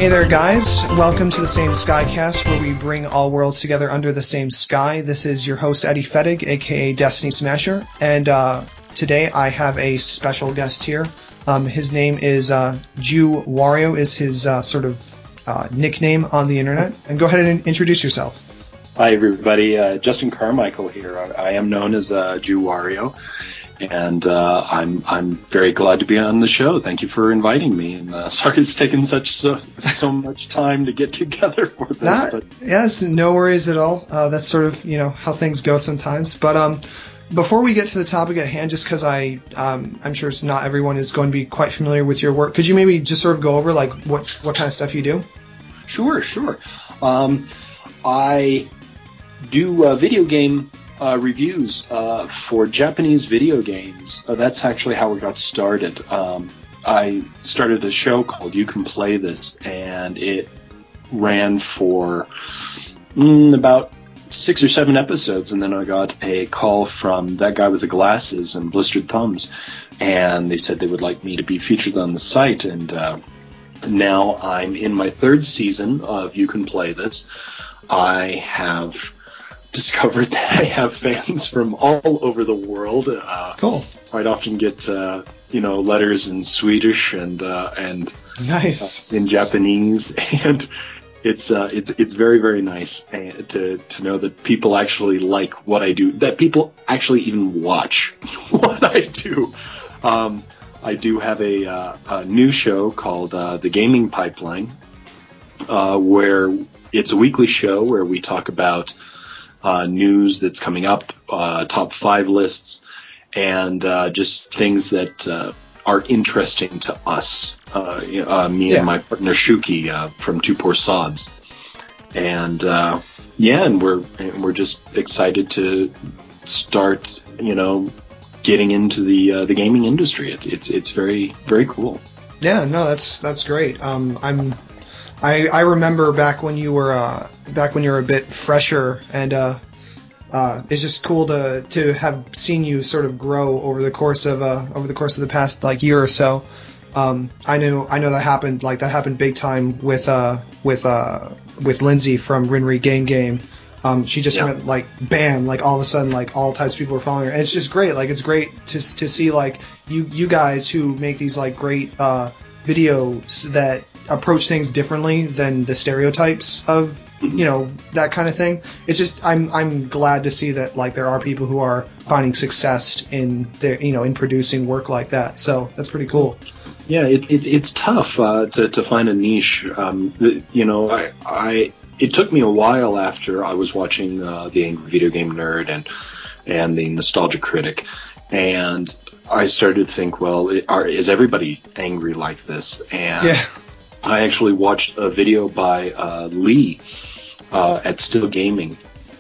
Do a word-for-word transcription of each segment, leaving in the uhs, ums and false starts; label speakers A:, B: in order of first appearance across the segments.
A: Hey there, guys. Welcome to the Same Skycast, where we bring all worlds together under the same sky. This is your host, Eddie Fettig, aka Destiny Smasher, and uh, today I have a special guest here. Um, his name is uh, Jew Wario, is his uh, sort of uh, nickname on the internet. And go ahead and introduce yourself.
B: Hi, everybody. Uh, Justin Carmichael here. I, I am known as uh, Jew Wario. And uh, I'm I'm very glad to be on the show. Thank you for inviting me. And uh, sorry it's taken such so, so much time to get together for this.
A: Not,
B: but.
A: Yes, no worries at all. Uh, that's sort of you know how things go sometimes. But um, before we get to the topic at hand, just because I um, I'm sure it's not everyone is going to be quite familiar with your work, could you maybe just sort of go over like what what kind of stuff you do?
B: Sure, sure. Um, I do uh, video game. Uh, reviews uh, for Japanese video games. Uh, that's actually how we got started. Um, I started a show called You Can Play This, and it ran for mm, about six or seven episodes, and then I got a call from that guy with the glasses and blistered thumbs, and they said they would like me to be featured on the site, and uh, now I'm in my third season of You Can Play This. I have discovered that I have fans from all over the world. Uh,
A: cool.
B: I'd often get, uh, you know, letters in Swedish and uh, and
A: nice
B: uh, in Japanese, and it's uh, it's it's very very nice to to know that people actually like what I do. That people actually even watch what I do. Um, I do have a, uh, a new show called uh, The Gaming Pipeline, uh, where it's a weekly show where we talk about Uh, news that's coming up, uh, top five lists, and uh, just things that uh, are interesting to us. Uh, uh, me
A: yeah.
B: and my partner Shuki uh, from Two Poor Sods, and uh, yeah, and we're and we're just excited to start, you know, getting into the uh, the gaming industry. It's it's it's very very cool.
A: Yeah, no, that's that's great. Um, I'm. I, I remember back when you were uh, back when you were a bit fresher, and uh, uh, it's just cool to to have seen you sort of grow over the course of uh, over the course of the past like year or so. Um, I know I know that happened like that happened big time with uh, with uh, with Lindsay from Rinri Game Game. Um, she just
B: yeah.
A: went like bam, like all of a sudden like all types of people were following her. And it's just great. Like it's great to to see like you you guys who make these like great uh, videos that approach things differently than the stereotypes of, you know, that kind of thing. It's just I'm I'm glad to see that like there are people who are finding success in their, you know, in producing work like that. So that's pretty cool.
B: Yeah, it, it it's tough uh, to to find a niche. Um, the, you know, I I it took me a while after I was watching uh, the Angry Video Game Nerd and and the Nostalgia Critic, and I started to think, well, it, are, is everybody angry like this? And
A: yeah.
B: I actually watched a video by uh, Lee uh, at Still Gaming,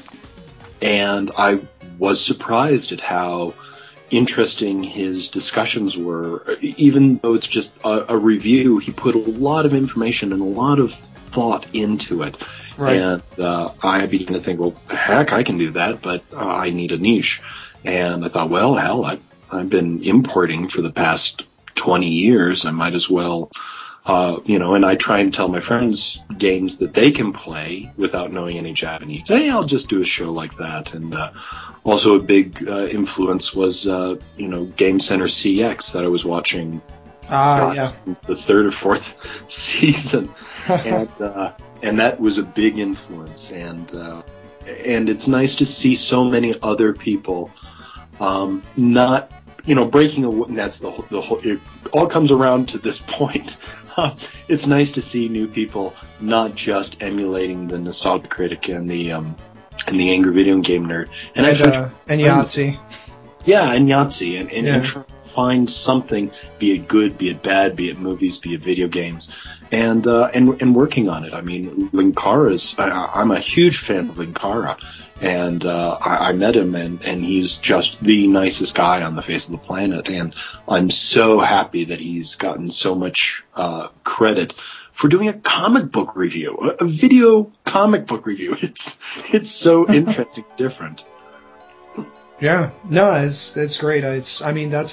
B: and I was surprised at how interesting his discussions were. Even though it's just a, a review, he put a lot of information and a lot of thought into it.
A: Right.
B: And uh, I began to think, well, heck, I can do that, but uh, I need a niche. And I thought, well, hell, I, I've been importing for the past twenty years. I might as well... Uh, you know, and I try and tell my friends games that they can play without knowing any Japanese. Hey, I'll just do a show like that. And uh, also a big uh, influence was, uh, you know, Game Center C X that I was watching.
A: Ah, uh, yeah.
B: The third or fourth season, and uh, and that was a big influence. And uh, and it's nice to see so many other people um, not. You know, breaking a that's the whole, the whole. It all comes around to this point. Uh, it's nice to see new people not just emulating the Nostalgia Critic and the um and the Angry Video Game Nerd
A: and and, uh, and Yahtzee.
B: Yeah, and Yahtzee, and and,
A: yeah.
B: and try to find something, be it good, be it bad, be it movies, be it video games, and uh, and and working on it. I mean, Linkara's. I, I'm a huge fan of Linkara. And uh, I, I met him, and, and he's just the nicest guy on the face of the planet. And I'm so happy that he's gotten so much uh, credit for doing a comic book review, a, a video comic book review. It's it's so interesting, different.
A: Yeah, no, it's it's great. It's I mean that's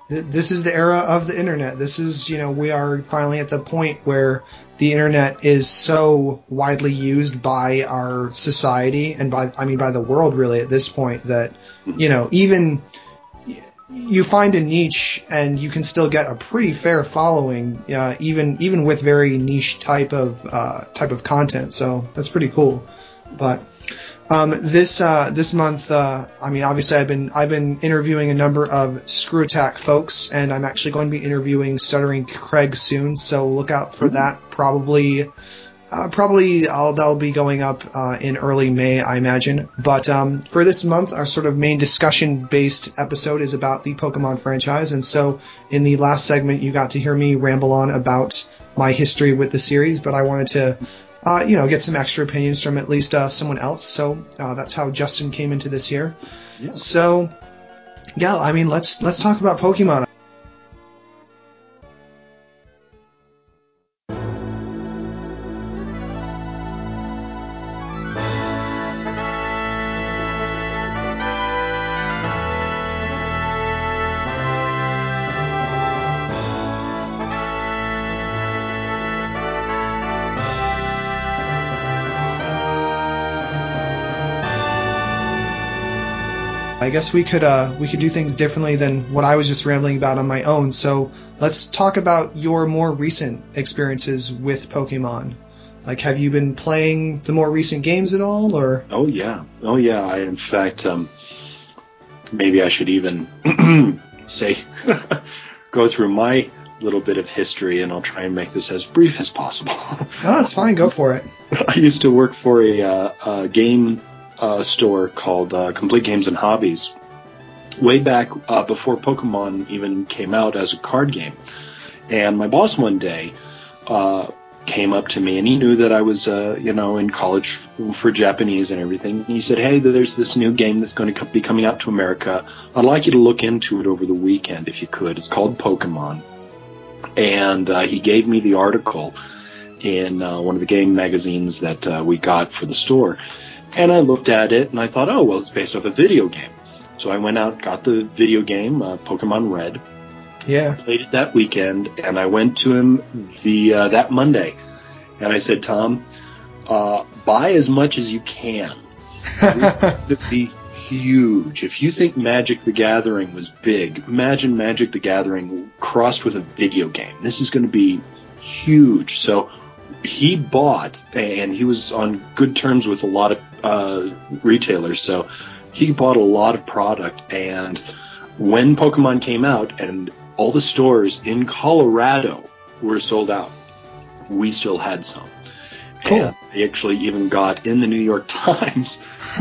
A: th- this is the era of the internet. This is, you know, we are finally at the point where the internet is so widely used by our society and by, I mean, by the world really at this point that, you know, even you find a niche and you can still get a pretty fair following, uh, even even with very niche type of uh, type of content. So that's pretty cool. But um, this uh, this month, uh, I mean, obviously, I've been I've been interviewing a number of Screw Attack folks, and I'm actually going to be interviewing Stuttering Craig soon. So look out for that. Probably. Uh, probably I'll, that'll be going up uh, in early May, I imagine. But um, for this month, our sort of main discussion-based episode is about the Pokemon franchise. And so in the last segment, you got to hear me ramble on about my history with the series. But I wanted to, uh, you know, get some extra opinions from at least uh, someone else. So uh, that's how Justin came into this here. Yeah. So, yeah, I mean, let's let's talk about Pokemon. I guess we could uh, we could do things differently than what I was just rambling about on my own. So let's talk about your more recent experiences with Pokemon. Like, have you been playing the more recent games at all, or?
B: Oh yeah, oh yeah. I in fact, um, maybe I should even say go through my little bit of history, and I'll try and make this as brief as possible.
A: Oh, it's fine. Go for it.
B: I used to work for a, uh, a game. Uh, store called uh, Complete Games and Hobbies way back uh, before Pokemon even came out as a card game. And my boss one day uh, came up to me, and he knew that I was, uh, you know, in college for Japanese and everything. And he said, "Hey, there's this new game that's going to be coming out to America. I'd like you to look into it over the weekend if you could. It's called Pokemon." And uh, he gave me the article in uh, one of the game magazines that uh, we got for the store. And I looked at it, and I thought, oh, well, it's based off a video game. So I went out, got the video game, uh, Pokemon Red.
A: Yeah.
B: Played it that weekend, and I went to him the uh, that Monday. And I said, Tom, uh, buy as much as you can. This would be huge. If you think Magic the Gathering was big, imagine Magic the Gathering crossed with a video game. This is going to be huge. So he bought, and he was on good terms with a lot of uh, retailers, so he bought a lot of product. And when Pokemon came out and all the stores in Colorado were sold out, we still had some.
A: Cool.
B: And I actually even got in the New York Times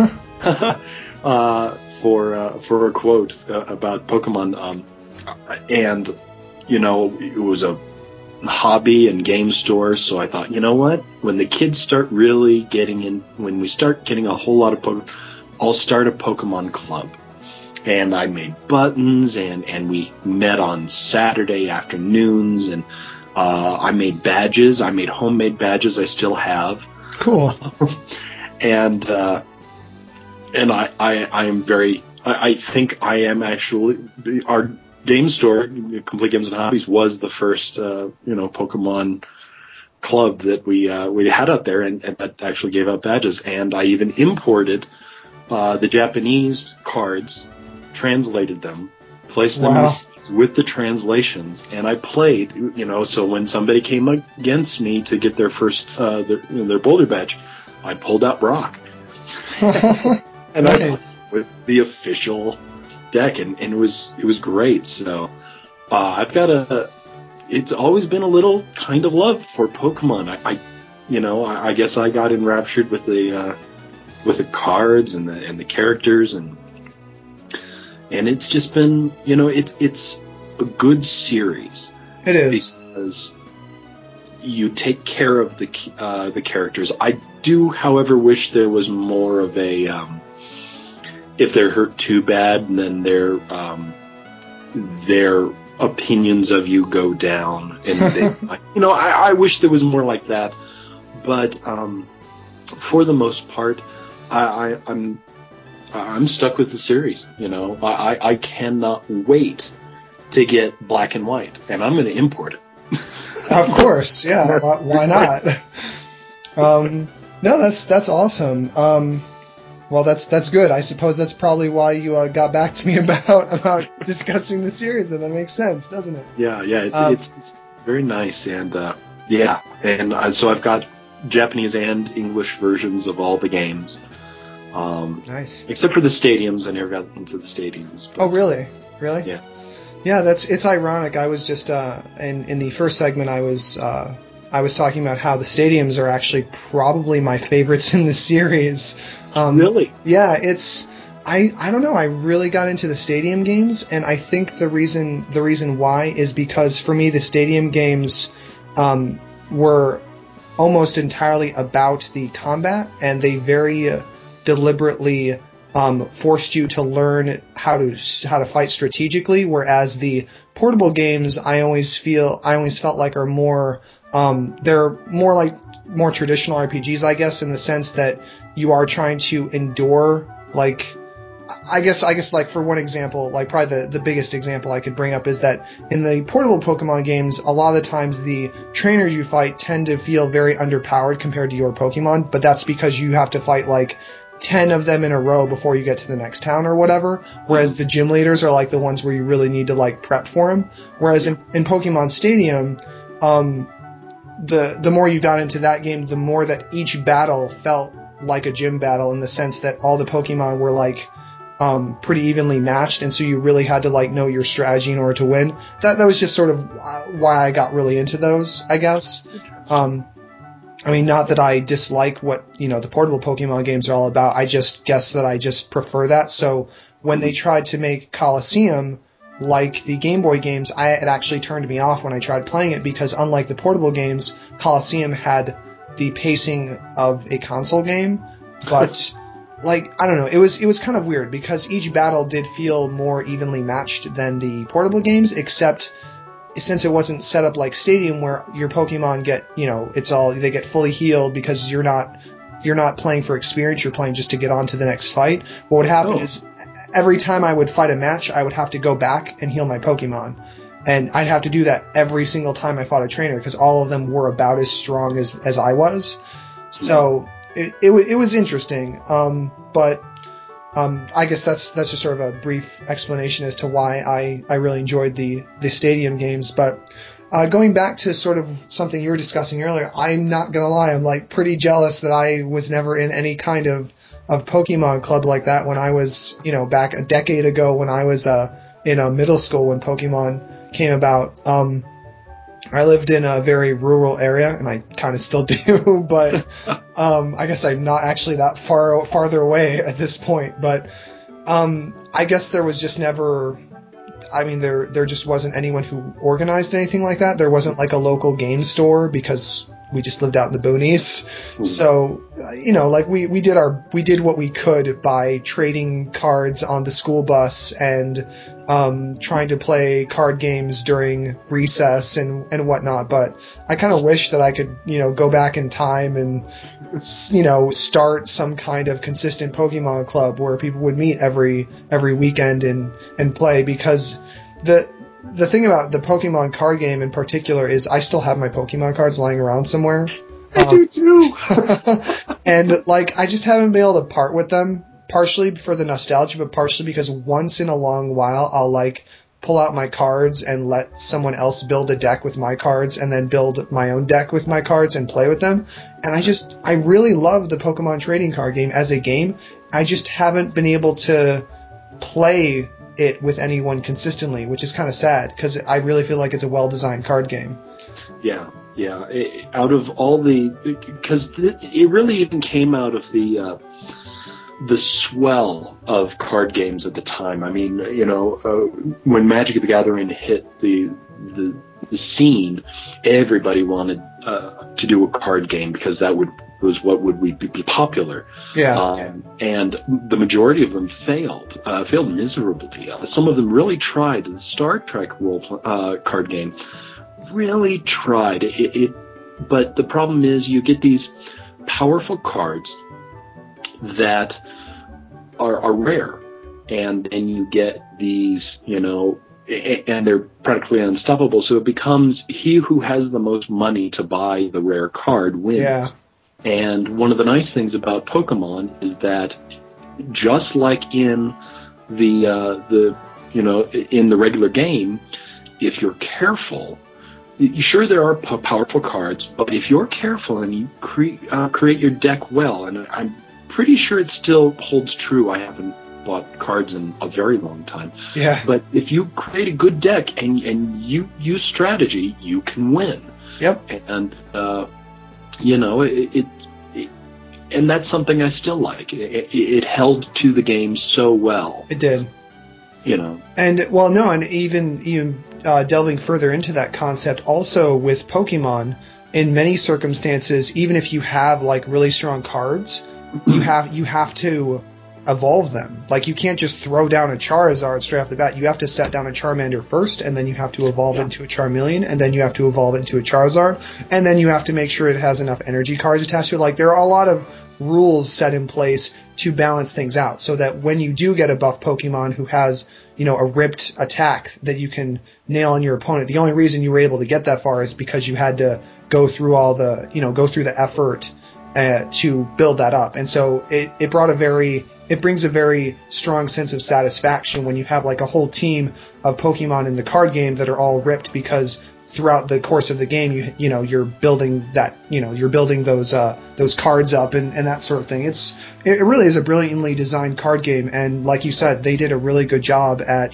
B: uh, for uh, for a quote uh, about Pokemon. Um, and, you know, it was a hobby and game store, so I thought, you know what, when the kids start really getting in, when we start getting a whole lot of Pokemon, I'll start a Pokemon club. And I made buttons, and and we met on Saturday afternoons, and uh I made badges. I made homemade badges. I still have.
A: Cool.
B: and uh and I I, I am very I, I think I am actually our game store, Complete Games and Hobbies, was the first, uh, you know, Pokemon club that we uh, we had out there, and, and that actually gave out badges. And I even imported uh, the Japanese cards, translated them, placed them
A: wow.
B: with the translations, and I played. You know, so when somebody came against me to get their first uh, their, you know, their Boulder badge, I pulled out Brock, and nice. I played with the official deck, and, and it was it was great. So uh, I've got a. It's always been a little kind of love for Pokemon. I, I you know, I, I guess I got enraptured with the uh, with the cards and the and the characters, and and it's just been, you know, it's it's a good series.
A: It is,
B: because you take care of the uh, the characters. I do, however, wish there was more of a. Um, if they're hurt too bad, then their um, their opinions of you go down, and they, you know, I, I wish there was more like that. But um, for the most part, I, I, I'm I'm stuck with the series. You know, I, I cannot wait to get Black and White, and I'm going to import it.
A: Of course, yeah. why, why not? Um, no, that's that's awesome. Um, well, that's that's good. I suppose that's probably why you uh, got back to me about about discussing the series. Then that makes sense, doesn't it?
B: Yeah, yeah. It's
A: um,
B: it's, it's very nice, and uh, yeah, and uh, so I've got Japanese and English versions of all the games. Um,
A: nice.
B: Except for the stadiums, I never got into the stadiums.
A: Oh, really? Really?
B: Yeah.
A: Yeah, that's it's ironic. I was just uh, in in the first segment. I was uh, I was talking about how the stadiums are actually probably my favorites in the series. Um,
B: really?
A: Yeah, it's I I don't know. I really got into the stadium games, and I think the reason the reason why is because for me the stadium games um, were almost entirely about the combat, and they very uh, deliberately um, forced you to learn how to how to fight strategically. Whereas the portable games, I always feel I always felt like are more um, they're more like more traditional R P Gs, I guess, in the sense that you are trying to endure like. I guess, I guess, like for one example, like probably the, the biggest example I could bring up is that in the portable Pokemon games, a lot of the times the trainers you fight tend to feel very underpowered compared to your Pokemon, but that's because you have to fight like ten of them in a row before you get to the next town or whatever, whereas the gym leaders are like the ones where you really need to like prep for them. Whereas in, in Pokemon Stadium, um, the, the more you got into that game, the more that each battle felt like a gym battle in the sense that all the Pokemon were like, Um, pretty evenly matched, and so you really had to like know your strategy in order to win. That that was just sort of why I got really into those, I guess. Um, I mean, not that I dislike what you know the portable Pokemon games are all about. I just guess that I just prefer that. So when they tried to make Colosseum like the Game Boy games, I it actually turned me off when I tried playing it because unlike the portable games, Colosseum had the pacing of a console game, but like, I don't know, it was it was kind of weird because each battle did feel more evenly matched than the portable games, except since it wasn't set up like Stadium where your Pokemon get, you know, it's all they get fully healed because you're not you're not playing for experience, you're playing just to get on to the next fight. What would happen oh. is every time I would fight a match, I would have to go back and heal my Pokemon. And I'd have to do that every single time I fought a trainer because all of them were about as strong as as I was. So It, it, it was interesting, um, but um, I guess that's that's just sort of a brief explanation as to why I, I really enjoyed the, the Stadium games. But uh, going back to sort of something you were discussing earlier, I'm not gonna lie, I'm like pretty jealous that I was never in any kind of, of Pokemon club like that when I was, you know, back a decade ago when I was uh, in uh, middle school when Pokemon came about. Um, I lived in a very rural area, and I kind of still do, but um, I guess I'm not actually that far farther away at this point. But um, I guess there was just never, I mean, there there just wasn't anyone who organized anything like that. There wasn't like a local game store because we just lived out in the boonies. Mm. So, uh, you know, like we, we did our, we did what we could by trading cards on the school bus and, um, trying to play card games during recess and, and whatnot. But I kind of wish that I could, you know, go back in time and, you know, start some kind of consistent Pokemon club where people would meet every, every weekend and, and play because the, The thing about the Pokemon card game in particular is I still have my Pokemon cards lying around somewhere.
B: I um, do too.
A: And, like, I just haven't been able to part with them, partially for the nostalgia, but partially because once in a long while I'll, like, pull out my cards and let someone else build a deck with my cards and then build my own deck with my cards and play with them. And I just, I really love the Pokemon trading card game as a game. I just haven't been able to play it with anyone consistently, which is kind of sad because I really feel like it's a well-designed card game.
B: Yeah, yeah. It, out of all the, because it really even came out of the uh, the swell of card games at the time. I mean, you know, uh, when Magic the Gathering hit the the, the scene, everybody wanted uh, to do a card game because that would was what would we be popular.
A: Yeah.
B: Um, and the majority of them failed, uh, failed miserably. Uh, some of them really tried. The Star Trek role uh, card game really tried. It, it, but the problem is you get these powerful cards that are, are rare. And then you get these, you know, and they're practically unstoppable. So it becomes he who has the most money to buy the rare card wins.
A: Yeah.
B: And one of the nice things about Pokemon is that just like in the uh, the you know in the regular game, if you're careful, you, sure there are p- powerful cards, but if you're careful and you cre- uh, create your deck well, and I'm pretty sure it still holds true. I haven't bought cards in a very long time.
A: Yeah.
B: But if you create a good deck and and you use strategy, you can win.
A: Yep.
B: And uh, you know it, it, it, and that's something I still like. It, it, it held to the game so well.
A: It did.
B: You know.
A: And well, no, and even even uh, delving further into that concept, also with Pokemon, in many circumstances, even if you have like really strong cards, you have you have to evolve them. Like, you can't just throw down a Charizard straight off the bat. You have to set down a Charmander first, and then you have to evolve yeah. into a Charmeleon, and then you have to evolve into a Charizard, and then you have to make sure it has enough energy cards attached to it. Like, there are a lot of rules set in place to balance things out, so that when you do get a buff Pokemon who has, you know, a ripped attack that you can nail on your opponent, the only reason you were able to get that far is because you had to go through all the, you know, go through the effort uh, to build that up. And so it, it brought a very... It brings a very strong sense of satisfaction when you have like a whole team of Pokemon in the card game that are all ripped because throughout the course of the game, you you know you're building that you know you're building those uh, those cards up and, and that sort of thing. It's it really is a brilliantly designed card game, and like you said, they did a really good job at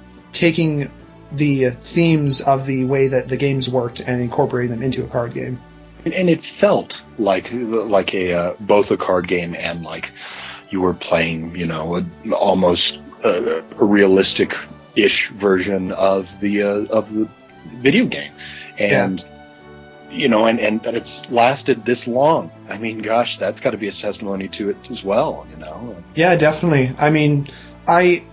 A: taking the themes of the way that the games worked and incorporating them into a card game.
C: And, and it felt like like a uh, both a card game and like you were playing, you know, a, almost a, a realistic-ish version of the uh, of the video game, and yeah. you know, and, and that it's lasted this long. I mean, gosh, that's got to be a testimony to it as well, you know.
A: Yeah, definitely. I mean, I,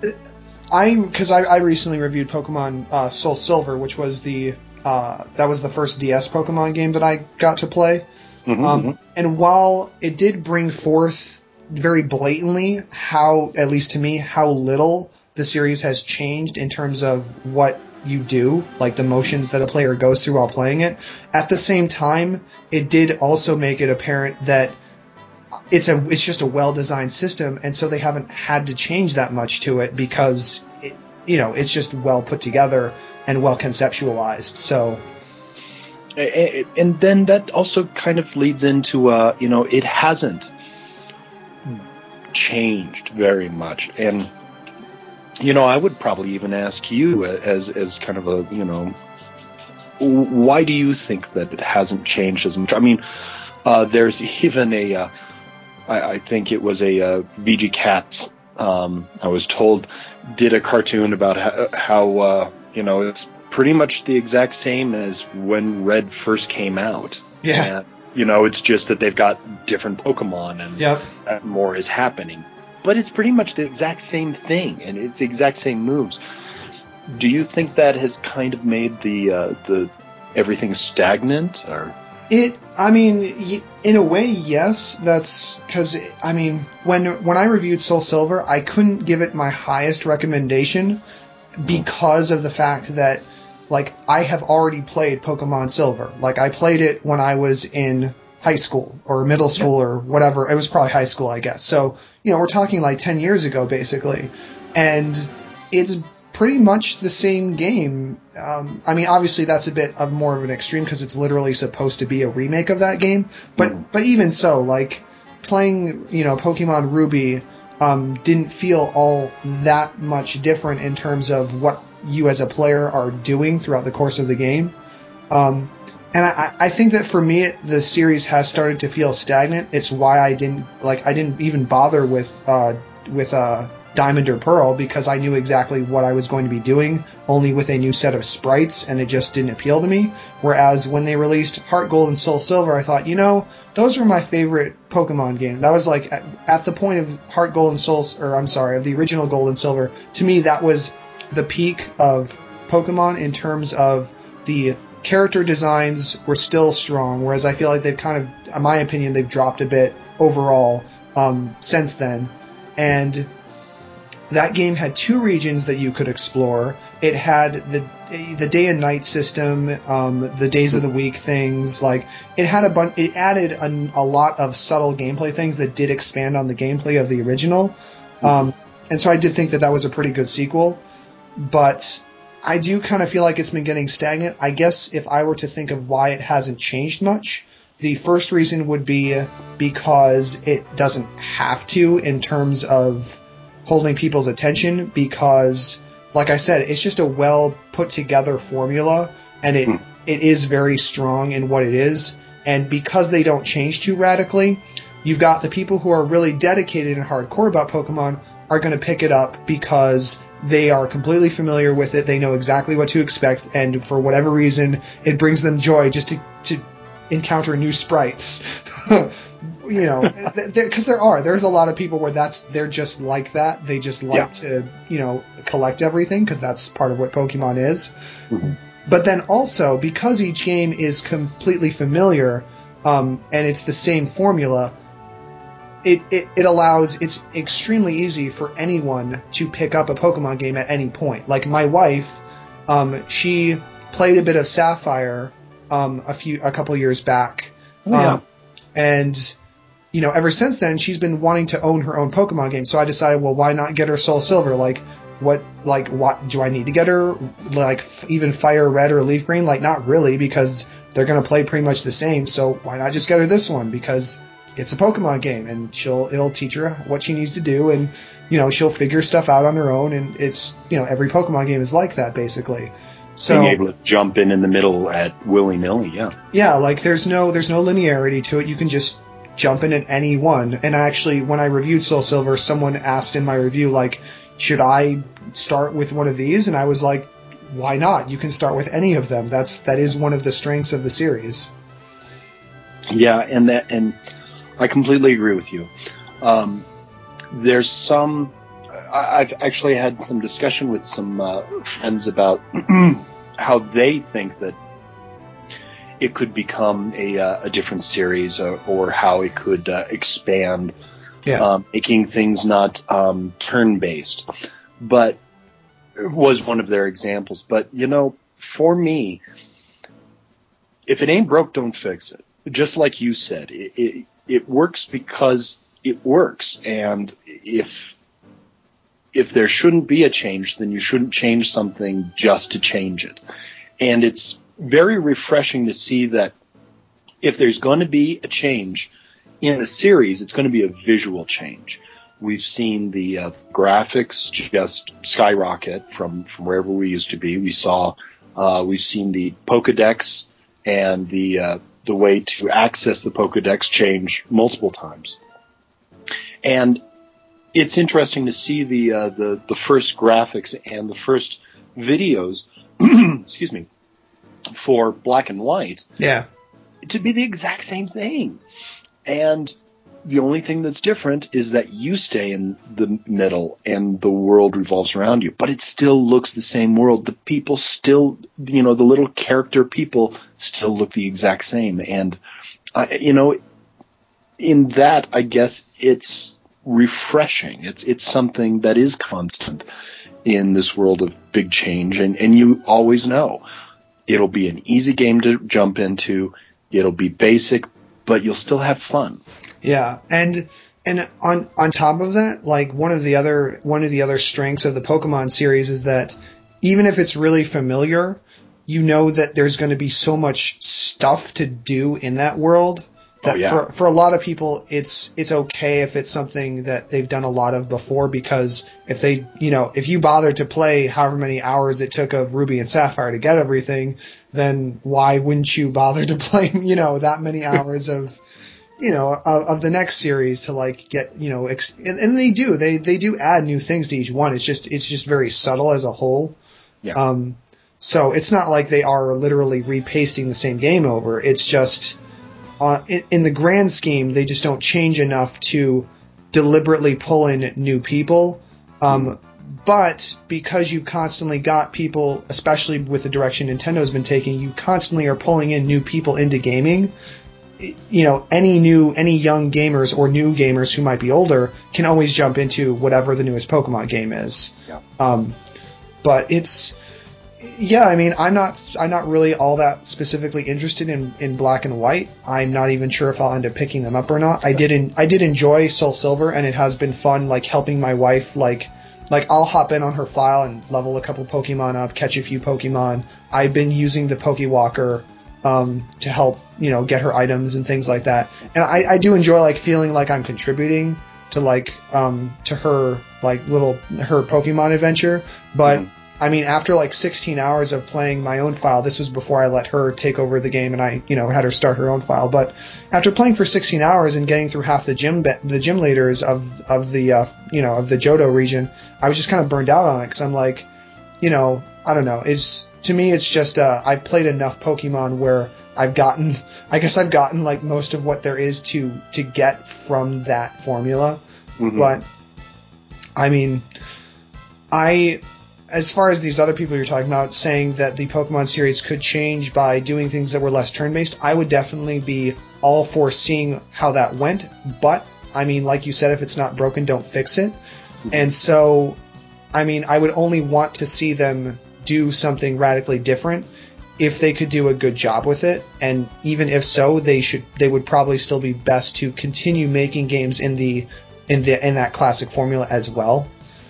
A: I, because I, I recently reviewed Pokemon uh, Soul Silver, which was the uh, that was the first D S Pokemon game that I got to play,
C: mm-hmm,
A: um,
C: mm-hmm.
A: and while it did bring forth very blatantly how, at least to me, how little the series has changed in terms of what you do, like the motions that a player goes through while playing it. At the same time, it did also make it apparent that it's a it's just a well-designed system, and so they haven't had to change that much to it because it, you know it's just well put together and well conceptualized. So,
C: and then that also kind of leads into uh, you know it hasn't changed very much, and you know I would probably even ask you as as kind of a you know why do you think that it hasn't changed as much? I mean, uh, there's even a uh, I, I think it was a uh, V G Cats um, I was told did a cartoon about how, how uh, you know it's pretty much the exact same as when Red first came out.
A: Yeah.
C: And, you know, it's just that they've got different Pokemon and
A: yep.
C: more is happening. But it's pretty much the exact same thing, and it's the exact same moves. Do you think that has kind of made the uh, the everything stagnant, or?
A: It, I mean, in a way, yes. That's because, I mean, when when I reviewed Soul Silver, I couldn't give it my highest recommendation because of the fact that, like, I have already played Pokemon Silver. Like, I played it when I was in high school or middle school or whatever. It was probably high school, I guess. So, you know, we're talking like ten years ago, basically. And it's pretty much the same game. Um, I mean, obviously that's a bit of more of an extreme because it's literally supposed to be a remake of that game. But, mm. but even so, like, playing, you know, Pokemon Ruby um, didn't feel all that much different in terms of what you as a player are doing throughout the course of the game. Um, and I, I think that for me, the series has started to feel stagnant. It's why I didn't, like, I didn't even bother with, uh, with, uh, Diamond or Pearl because I knew exactly what I was going to be doing, only with a new set of sprites, and it just didn't appeal to me. Whereas when they released Heart Gold and Soul Silver, I thought, you know, those were my favorite Pokemon games. That was like, at, at the point of Heart Gold and Soul, or I'm sorry, of the original Gold and Silver, to me that was the peak of Pokemon in terms of the character designs were still strong, whereas I feel like they've kind of, in my opinion, they've dropped a bit overall um, since then. And that game had two regions that you could explore. It had the the day and night system, um, the days of the week things. Like it had a bun- it added a, a lot of subtle gameplay things that did expand on the gameplay of the original. Um, and so I did think that that was a pretty good sequel. But I do kind of feel like it's been getting stagnant. I guess if I were to think of why it hasn't changed much, the first reason would be because it doesn't have to in terms of holding people's attention, because, like I said, it's just a well put together formula, and it hmm. it is very strong in what it is. And because they don't change too radically, you've got the people who are really dedicated and hardcore about Pokemon are going to pick it up because they are completely familiar with it. They know exactly what to expect, and for whatever reason, it brings them joy just to to encounter new sprites. You know, because there are. There's a lot of people where that's they're just like that. They just like yeah. to, you know, collect everything because that's part of what Pokemon is. Mm-hmm. But then also, because each game is completely familiar, um, and it's the same formula, it, it, it allows, it's extremely easy for anyone to pick up a Pokemon game at any point. Like my wife, um, she played a bit of Sapphire um, a few a couple years back.
B: Oh, yeah.
A: Um, and, you know, ever since then, she's been wanting to own her own Pokemon game. So I decided, well, why not get her Soul Silver? Like, what, like, what, do I need to get her, like, even Fire Red or Leaf Green? Like, not really, because they're going to play pretty much the same. So why not just get her this one? Because it's a Pokemon game, and she'll, it'll teach her what she needs to do, and, you know, she'll figure stuff out on her own, and it's, you know, every Pokemon game is like that, basically. So,
B: being able to jump in in the middle at willy-nilly, yeah.
A: Yeah, like there's no there's no linearity to it. You can just jump in at any one. And actually, when I reviewed Soul Silver, someone asked in my review, like, should I start with one of these? And I was like, why not? You can start with any of them. That's that is one of the strengths of the series.
B: Yeah, and that and I completely agree with you. Um, there's some. I've actually had some discussion with some uh, friends about how they think that it could become a, uh, a different series, or, or how it could uh, expand,
A: yeah.
B: um, making things not um, turn-based. But it was one of their examples. But, you know, for me, if it ain't broke, don't fix it. Just like you said, it, it, it works because it works. And if... If there shouldn't be a change, then you shouldn't change something just to change it. And it's very refreshing to see that if there's going to be a change in the series, it's going to be a visual change. We've seen the uh, graphics just skyrocket from, from wherever we used to be. We saw, uh, we've seen the Pokedex and the uh, the way to access the Pokedex change multiple times. And it's interesting to see the uh, the the first graphics and the first videos, excuse me, for Black and White.
A: Yeah.
B: To be the exact same thing, and the only thing that's different is that you stay in the middle and the world revolves around you. But it still looks the same world. The people still, you know, the little character people still look the exact same, and uh, you know, in that, I guess it's refreshing. It's it's something that is constant in this world of big change, and, and you always know it'll be an easy game to jump into. It'll be basic, but you'll still have fun.
A: Yeah, and and on on top of that, like one of the other one of the other strengths of the Pokemon series is that even if it's really familiar, you know that there's going to be so much stuff to do in that world. That
B: oh, yeah.
A: for for a lot of people, it's it's okay if it's something that they've done a lot of before, because if they, you know, if you bothered to play however many hours it took of Ruby and Sapphire to get everything, then why wouldn't you bother to play, you know, that many hours of, you know, of, of the next series to like get, you know, ex- and, and they do, they they do add new things to each one. It's just it's just very subtle as a whole.
B: Yeah.
A: Um. So it's not like they are literally repasting the same game over. It's just. Uh, in, in the grand scheme, they just don't change enough to deliberately pull in new people. Um, but because you constantly got people, especially with the direction Nintendo's been taking, you constantly are pulling in new people into gaming. you know, any new, any young gamers or new gamers who might be older can always jump into whatever the newest Pokemon game is.
B: Yeah.
A: Um, but it's, yeah, I mean, I'm not, I'm not really all that specifically interested in, in Black and White. I'm not even sure if I'll end up picking them up or not. I did, in, I did enjoy Soul Silver, and it has been fun, like, helping my wife, like, like, I'll hop in on her file and level a couple Pokemon up, catch a few Pokemon. I've been using the Pokewalker, um, to help, you know, get her items and things like that. And I, I do enjoy, like, feeling like I'm contributing to, like, um, to her, like, little, her Pokemon adventure. But, mm. I mean, after, like, sixteen hours of playing my own file, this was before I let her take over the game and I, you know, had her start her own file. But after playing for sixteen hours and getting through half the gym, be- the gym leaders of, of the, uh, you know, of the Johto region, I was just kind of burned out on it because I'm like, you know, I don't know. It's, to me, it's just, uh, I've played enough Pokemon where I've gotten, I guess I've gotten, like, most of what there is to, to get from that formula. Mm-hmm. But, I mean, I, as far as these other people you're talking about saying that the Pokemon series could change by doing things that were less turn-based, I would definitely be all for seeing how that went. But, I mean, like you said, if it's not broken, don't fix it. Mm-hmm. And so, I mean, I would only want to see them do something radically different if they could do a good job with it. And even if so, they should, they would probably still be best to continue making games in the, in the, in that classic formula as well.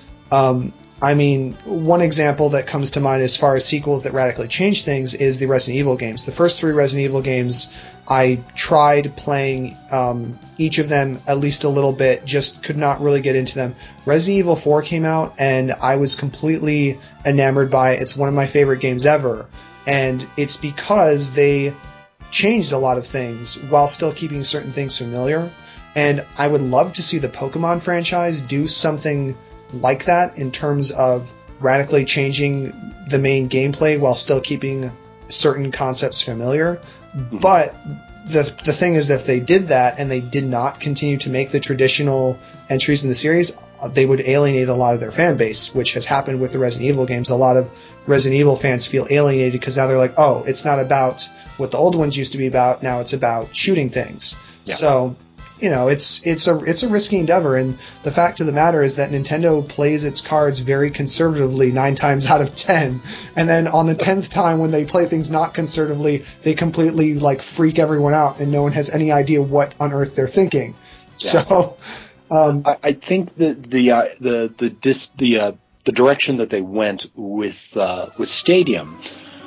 A: Um, I mean, one example that comes to mind as far as sequels that radically change things is the Resident Evil games. The first three Resident Evil games, I tried playing um, each of them at least a little bit, just could not really get into them. Resident Evil four came out, and I was completely enamored by it. It's one of my favorite games ever, and it's because they changed a lot of things while still keeping certain things familiar. And I would love to see the Pokemon franchise do something like that in terms of radically changing the main gameplay while still keeping certain concepts familiar. Mm-hmm. But the the thing is that if they did that and they did not continue to make the traditional entries in the series, they would alienate a lot of their fan base, which has happened with the Resident Evil games. A lot of Resident Evil fans feel alienated because now they're like, oh, it's not about what the old ones used to be about, now it's about shooting things. Yeah. So, you know, it's it's a it's a risky endeavor, and the fact of the matter is that Nintendo plays its cards very conservatively nine times out of ten, and then on the tenth time when they play things not conservatively, they completely like freak everyone out, and no one has any idea what on earth they're thinking. Yeah. So, um,
B: I, I think that the uh, the the dis, the uh, the direction that they went with uh, with Stadium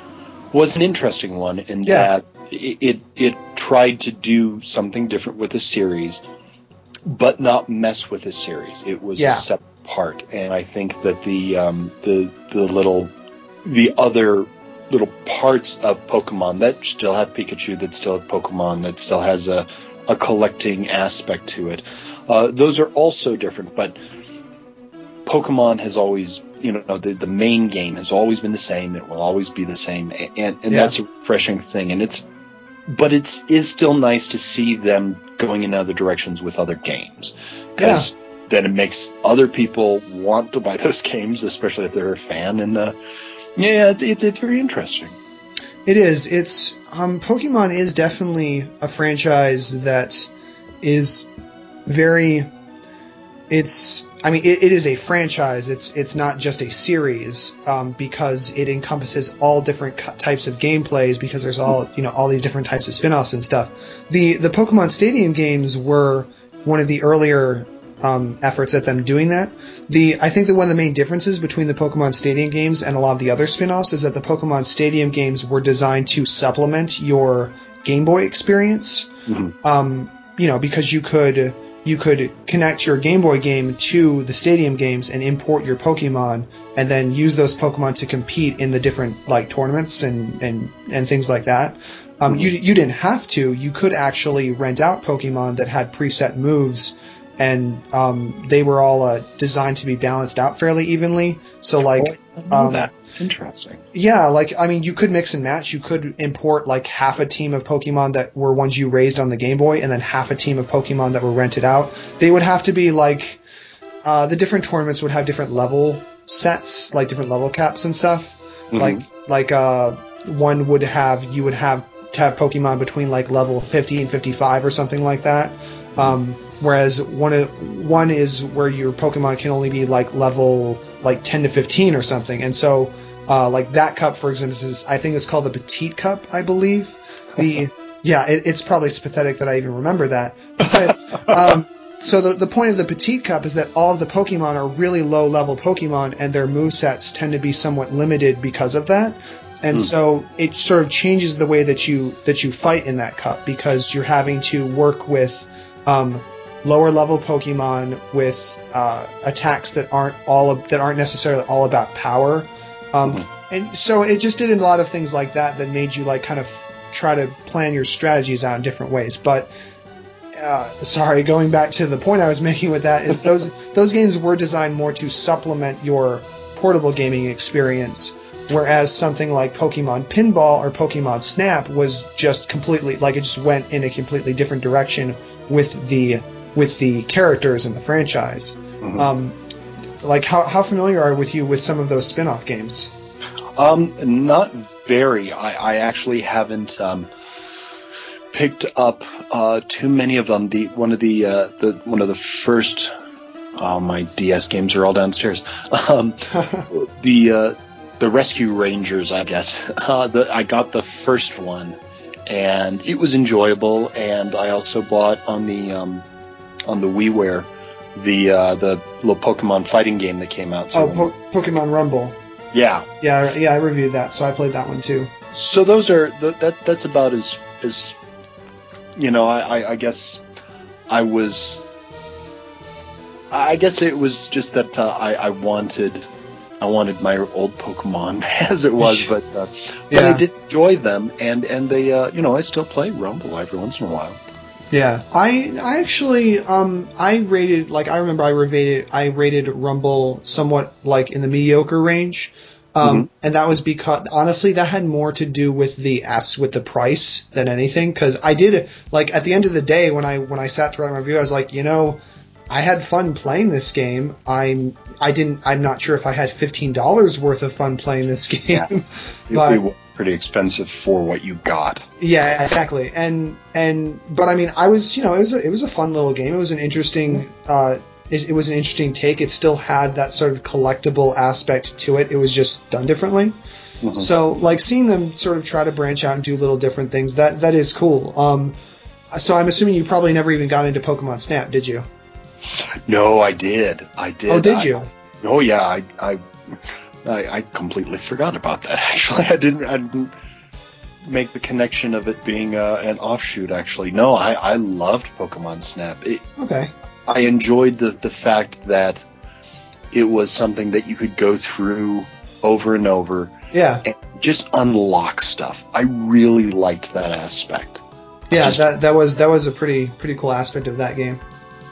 B: was an interesting one in yeah. that it, it it tried to do something different with the series, but not mess with the series. It was yeah. a separate part, and I think that the um, the the little the other little parts of Pokemon that still have Pikachu, that still have Pokemon, that still has a a collecting aspect to it. Uh, those are also different, but Pokemon has always, you know, the, the main game has always been the same. It will always be the same, and, and yeah. that's a refreshing thing. And it's, but it's is still nice to see them going in other directions with other games, because yeah. then it makes other people want to buy those games, especially if they're a fan. And uh, yeah, it's, it's it's very interesting.
A: It is. It's um, Pokemon is definitely a franchise that is very. It's. I mean, it, it is a franchise. It's it's not just a series um, because it encompasses all different types of gameplays. Because there's all you know all these different types of spin-offs and stuff. The the Pokemon Stadium games were one of the earlier um, efforts at them doing that. The I think that one of the main differences between the Pokemon Stadium games and a lot of the other spin-offs is that the Pokemon Stadium games were designed to supplement your Game Boy experience. Mm-hmm. Um, you know, because you could. You could connect your Game Boy game to the Stadium games and import your Pokemon, and then use those Pokemon to compete in the different like tournaments and, and, and things like that. Um, mm-hmm. You you didn't have to. You could actually rent out Pokemon that had preset moves, and um, they were all uh, designed to be balanced out fairly evenly. So like,
B: oh, I um, that. It's interesting.
A: Yeah, like, I mean, you could mix and match. You could import, like, half a team of Pokemon that were ones you raised on the Game Boy, and then half a team of Pokemon that were rented out. They would have to be, like, uh, the different tournaments would have different level sets, like different level caps and stuff. Mm-hmm. Like, like, uh, one would have, you would have to have Pokemon between like level fifty and fifty-five or something like that. Um, whereas one one is where your Pokemon can only be like level like ten to fifteen or something. And so uh, like that cup, for instance, is I think it's called the Petite Cup, I believe. The yeah, it, it's probably pathetic that I even remember that. But um, so the the point of the Petite Cup is that all of the Pokemon are really low level Pokemon, and their movesets tend to be somewhat limited because of that. And mm. so it sort of changes the way that you that you fight in that cup, because you're having to work with um, lower level Pokemon with uh, attacks that aren't all that aren't necessarily all about power. Um, mm-hmm. And so it just did a lot of things like that that made you like kind of try to plan your strategies out in different ways. But uh, sorry, going back to the point I was making with that is those those games were designed more to supplement your portable gaming experience. Whereas something like Pokemon Pinball or Pokemon Snap was just completely, like it just went in a completely different direction with the with the characters in the franchise. Mm-hmm. Um, like how how familiar are with you with some of those spin-off games?
C: Um, not very. I, I actually haven't um, picked up uh, too many of them. The one of the uh, the one of the first. Oh, my D S games are all downstairs. Um, the uh, The Rescue Rangers, I guess. Uh, the, I got the first one, and it was enjoyable. And I also bought on the um, on the WiiWare the uh, the little Pokemon fighting game that came out. So
A: oh, po- Pokemon Rumble.
C: Yeah,
A: yeah, yeah. I reviewed that, so I played that one too.
C: So those are the, that. That's about as as you know. I, I, I guess I was. I guess it was just that uh, I, I wanted. I wanted my old Pokemon as it was, but, uh, but
A: yeah.
C: I did enjoy them, and and they, uh, you know, I still play Rumble every once in a while.
A: Yeah, I I actually um I rated like I remember I rated I rated Rumble somewhat like in the mediocre range, um mm-hmm. and that was because honestly that had more to do with the s with the price than anything, because I did like at the end of the day when I when I sat to write my review I was like, you know, I had fun playing this game. I'm I didn't. I'm not sure if I had fifteen dollars worth of fun playing this game.
C: Yeah.
A: but,
C: it was pretty expensive for what you got.
A: Yeah, exactly. And and but I mean, I was you know it was a, it was a fun little game. It was an interesting. Uh, it, it was an interesting take. It still had that sort of collectible aspect to it. It was just done differently. Mm-hmm. So like seeing them sort of try to branch out and do little different things. That that is cool. Um, so I'm assuming you probably never even got into Pokemon Snap, did you?
C: No, I did. I did.
A: Oh, did
C: I,
A: you?
C: Oh, yeah. I, I, I, I completely forgot about that. Actually, I didn't. I didn't make the connection of it being uh, an offshoot. Actually, no. I, I loved Pokemon Snap. It,
A: okay.
C: I enjoyed the the fact that it was something that you could go through over and over.
A: Yeah.
C: And just unlock stuff. I really liked that aspect.
A: Yeah,
C: just,
A: that that was that was a pretty pretty cool aspect of that game.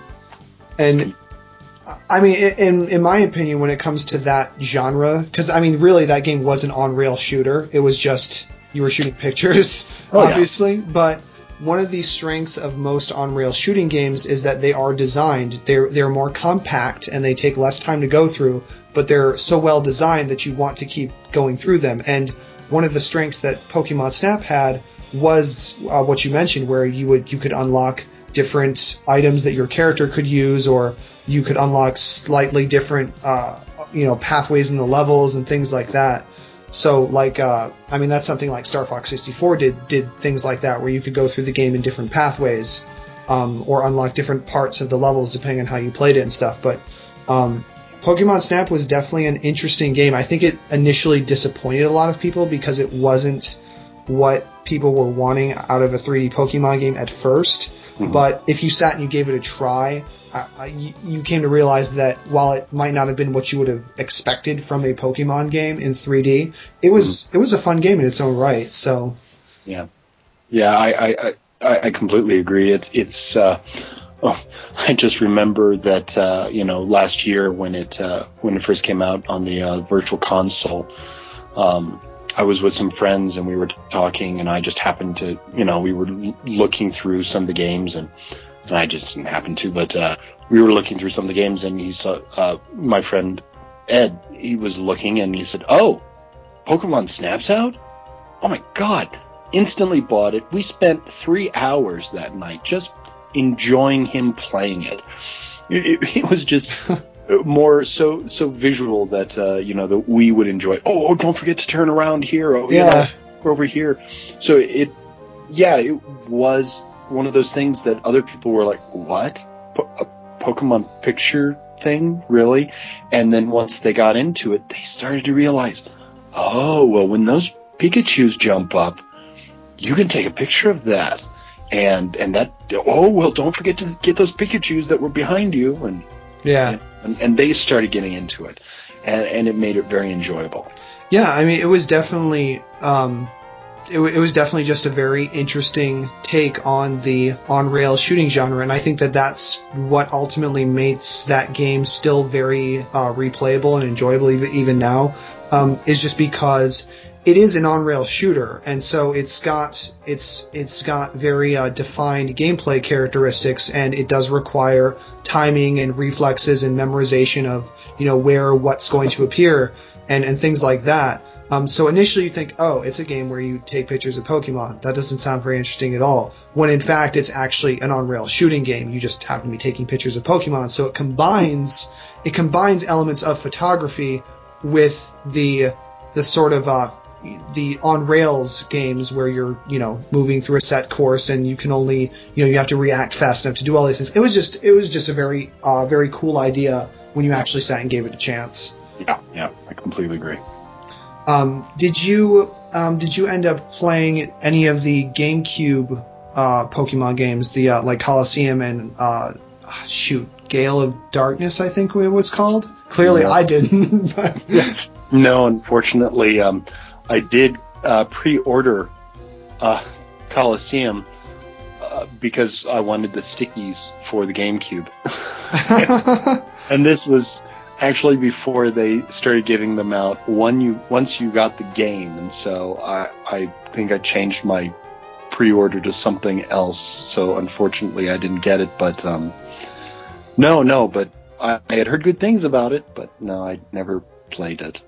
A: And I mean, in in my opinion, when it comes to that genre, because I mean, really, that game was an on-rail shooter. It was just you were shooting pictures, oh, obviously. Yeah. But one of the strengths of most on-rail shooting games is that they are designed. They're they're more compact and they take less time to go through, but they're so well designed that you want to keep going through them. And one of the strengths that Pokemon Snap had was uh, what you mentioned, where you would you could unlock different items that your character could use, or you could unlock slightly different, uh, you know, pathways in the levels and things like that. So, like, uh, I mean, that's something like Star Fox sixty-four did did things like that, where you could go through the game in different pathways, um, or unlock different parts of the levels depending on how you played it and stuff. But um, Pokemon Snap was definitely an interesting game. I think it initially disappointed a lot of people because it wasn't what people were wanting out of a three D Pokemon game at first. Mm-hmm. But if you sat and you gave it a try, uh, you, you came to realize that while it might not have been what you would have expected from a Pokemon game in three D, it was mm-hmm. it was a fun game in its own right. So,
C: yeah, yeah, I I, I, I completely agree. It's it's. Uh, oh, I just remember that uh, you know last year when it uh, when it first came out on the uh, Virtual Console. Um, I was with some friends and we were talking, and I just happened to, you know, we were l- looking through some of the games, and, and I just didn't happen to, but uh, we were looking through some of the games, and he saw uh, my friend Ed. He was looking, and he said, "Oh, Pokemon Snap's out? Oh my God, instantly bought it. We spent three hours that night just enjoying him playing it. It, it, it was just more so so visual that uh, you know that we would enjoy. Oh, oh, don't forget to turn around here. Oh,
A: yeah,
C: you know, we're over here. So it, yeah, it was one of those things that other people were like, "What? Po- a Pokemon picture thing, really?" And then once they got into it, they started to realize, oh, well, when those Pikachus jump up, you can take a picture of that. And and that, oh, well, don't forget to get those Pikachus that were behind you. And
A: yeah.
C: And, and they started getting into it. And, and it made it very enjoyable.
A: Yeah, I mean, it was definitely, um, it, w- it was definitely just a very interesting take on the on-rail shooting genre. And I think that that's what ultimately makes that game still very uh, replayable and enjoyable even, even now, um, is just because it is an on-rail shooter, and so it's got it's it's got very uh, defined gameplay characteristics, and it does require timing and reflexes and memorization of, you know, where what's going to appear and, and things like that. Um, so initially you think, oh, it's a game where you take pictures of Pokemon. That doesn't sound very interesting at all. When in fact it's actually an on-rail shooting game. You just happen to be taking pictures of Pokemon. So it combines it combines elements of photography with the the sort of uh, the on-rails games where you're, you know, moving through a set course and you can only, you know, you have to react fast enough to do all these things. It was just, it was just a very, uh, very cool idea when you actually sat and gave it a chance.
C: Yeah, yeah, I completely agree.
A: Um, did you, um, did you end up playing any of the GameCube, uh, Pokemon games, the, uh, like Colosseum and, uh, shoot, Gale of Darkness, I think it was called? Clearly
C: Yeah.
A: I didn't. But
C: No, unfortunately, um, I did uh, pre-order uh, Colosseum uh, because I wanted the stickies for the GameCube. And this was actually before they started giving them out one you, once you got the game. And so I, I think I changed my pre-order to something else. So unfortunately I didn't get it. But um, no, no, but I, I had heard good things about it. But no, I never played it.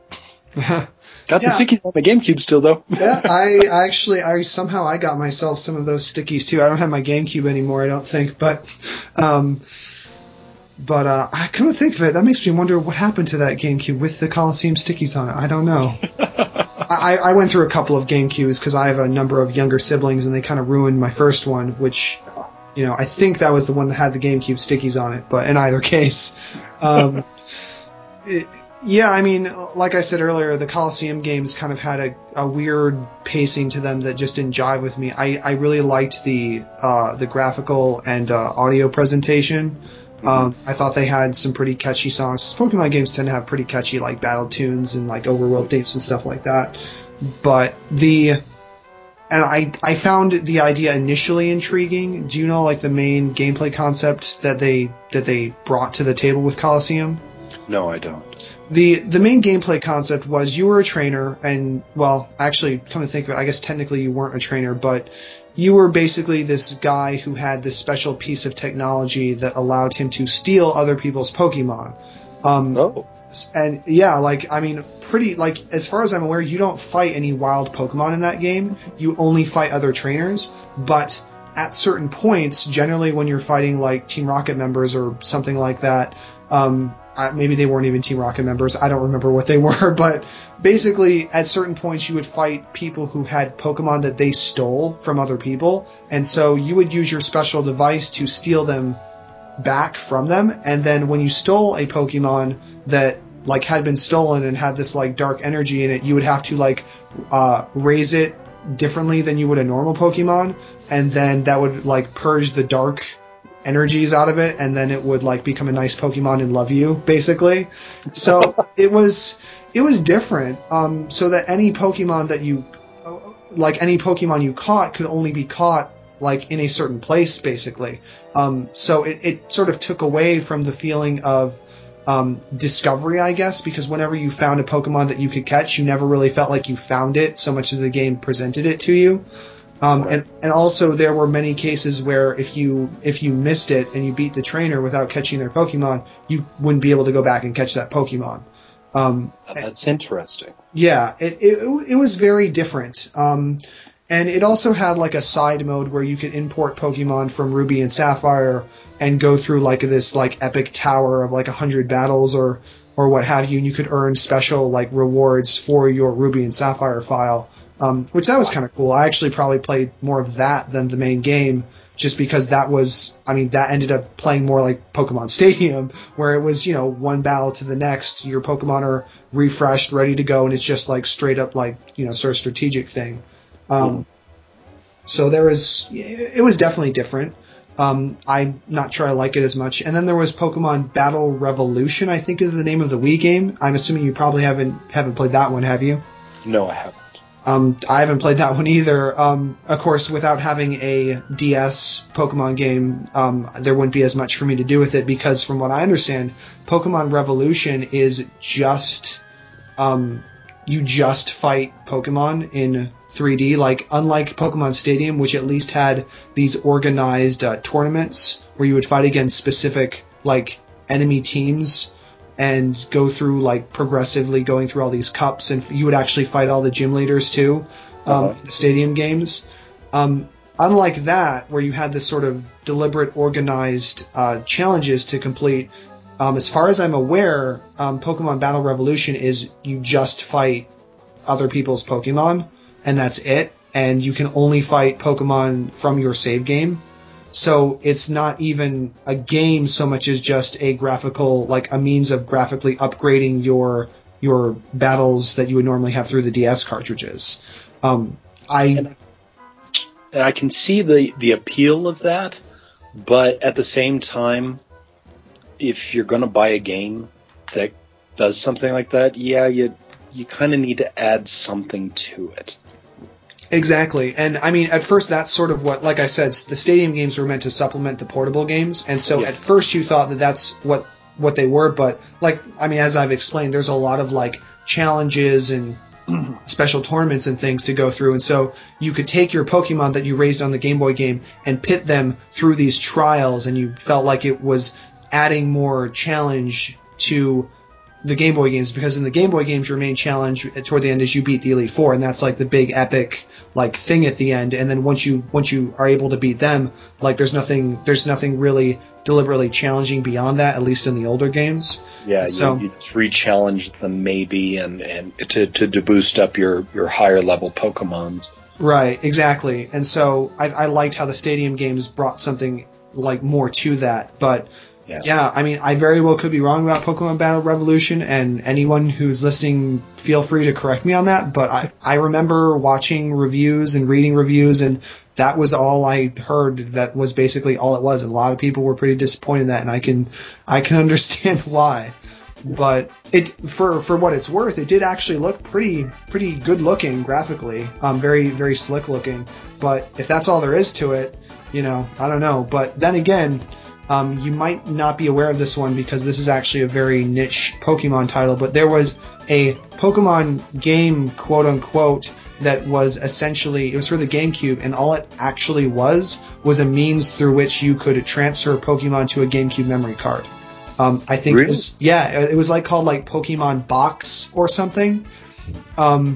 C: Got
A: Yeah.
C: the stickies on my GameCube still, though.
A: Yeah, I I actually, I somehow I got myself some of those stickies too. I don't have my GameCube anymore, I don't think, but, um, but uh, I couldn't think of it. That makes me wonder what happened to that GameCube with the Coliseum stickies on it. I don't know. I, I went through a couple of GameCubes because I have a number of younger siblings, and they kind of ruined my first one, which, you know, I think that was the one that had the GameCube stickies on it. But in either case, um, it, yeah, I mean, like I said earlier, the Colosseum games kind of had a, a weird pacing to them that just didn't jive with me. I, I really liked the uh, the graphical and uh, audio presentation. Mm-hmm. Um, I thought they had some pretty catchy songs. Pokemon games tend to have pretty catchy like battle tunes and like overworld themes and stuff like that. But the and I I found the idea initially intriguing. Do you know like the main gameplay concept that they that they brought to the table with Colosseum?
C: No, I don't.
A: The the main gameplay concept was you were a trainer, and, well, actually, come to think of it, I guess technically you weren't a trainer, but you were basically this guy who had this special piece of technology that allowed him to steal other people's Pokemon. Um,
C: oh.
A: And, yeah, like, I mean, pretty, like, as far as I'm aware, you don't fight any wild Pokemon in that game. You only fight other trainers, but at certain points, generally when you're fighting, like, Team Rocket members or something like that, um... Uh, maybe they weren't even Team Rocket members. I don't remember what they were, but basically at certain points you would fight people who had Pokemon that they stole from other people, and so you would use your special device to steal them back from them, and then when you stole a Pokemon that like had been stolen and had this like dark energy in it, you would have to like uh, raise it differently than you would a normal Pokemon, and then that would like purge the dark energies out of it, and then it would like become a nice Pokemon and love you, basically. So it was it was different. Um, so that any Pokemon that you like any Pokemon you caught could only be caught like in a certain place, basically. Um, so it, it sort of took away from the feeling of um, discovery, I guess, because whenever you found a Pokemon that you could catch, you never really felt like you found it so much as the game presented it to you. Um, and, and also there were many cases where if you if you missed it and you beat the trainer without catching their Pokemon, you wouldn't be able to go back and catch that Pokemon. Um,
B: That's interesting.
A: yeah, it, it it was very different. Um, And it also had like a side mode where you could import Pokemon from Ruby and Sapphire and go through like this like epic tower of like a hundred battles or or what have you, and you could earn special like rewards for your Ruby and Sapphire file, um, which that was kind of cool. I actually probably played more of that than the main game, just because that was, I mean, that ended up playing more like Pokemon Stadium, where it was, you know, one battle to the next, your Pokemon are refreshed, ready to go, and it's just like straight up like, you know, sort of strategic thing. Um, so there was, it was definitely different. Um, I'm not sure I like it as much. And then there was Pokemon Battle Revolution, I think is the name of the Wii game. I'm assuming you probably haven't haven't played that one, have you?
C: No, I haven't.
A: Um, I haven't played that one either. Um, of course, without having a D S Pokemon game, um, there wouldn't be as much for me to do with it, because from what I understand, Pokemon Revolution is just, um, you just fight Pokemon in three D. Like, unlike Pokemon Stadium, which at least had these organized uh, tournaments where you would fight against specific, like, enemy teams and go through, like, progressively going through all these cups, and you would actually fight all the gym leaders, too, um, uh-huh. in the Stadium games. Um, unlike that, where you had this sort of deliberate, organized uh, challenges to complete, um, as far as I'm aware, um, Pokemon Battle Revolution is you just fight other people's Pokemon, and that's it, and you can only fight Pokemon from your save game. So it's not even a game so much as just a graphical, like a means of graphically upgrading your your battles that you would normally have through the D S cartridges. Um, I
B: and, and I can see the, the appeal of that, but at the same time, if you're going to buy a game that does something like that, yeah, you you kind of need to add something to it.
A: Exactly. And, I mean, at first that's sort of what, like I said, the Stadium games were meant to supplement the portable games, and so yeah. At first you thought that that's what what they were, but, like, I mean, as I've explained, there's a lot of, like, challenges and special tournaments and things to go through, and so you could take your Pokemon that you raised on the Game Boy game and pit them through these trials, and you felt like it was adding more challenge to the Game Boy games, because in the Game Boy games your main challenge toward the end is you beat the Elite Four, and that's like the big epic like thing at the end, and then once you once you are able to beat them, like there's nothing there's nothing really deliberately challenging beyond that, at least in the older games.
B: Yeah,
A: so,
B: you, you just re-challenge them maybe and, and to, to to boost up your, your higher level Pokemons.
A: Right, exactly. And so I, I liked how the Stadium games brought something like more to that, but Yeah. yeah, I mean, I very well could be wrong about Pokemon Battle Revolution, and anyone who's listening, feel free to correct me on that, but I, I remember watching reviews and reading reviews, and that was all I heard. That was basically all it was, and a lot of people were pretty disappointed in that, and I can I can understand why. But it for for what it's worth, it did actually look pretty pretty good looking graphically, um, very very slick looking. But if that's all there is to it, you know, I don't know. But then again, Um, you might not be aware of this one because this is actually a very niche Pokemon title, but there was a Pokemon game, quote unquote, that was essentially, it was for the GameCube, and all it actually was, was a means through which you could transfer Pokemon to a GameCube memory card. Um, I think
B: really?
A: it was, yeah, it was like called like Pokemon Box or something. Um,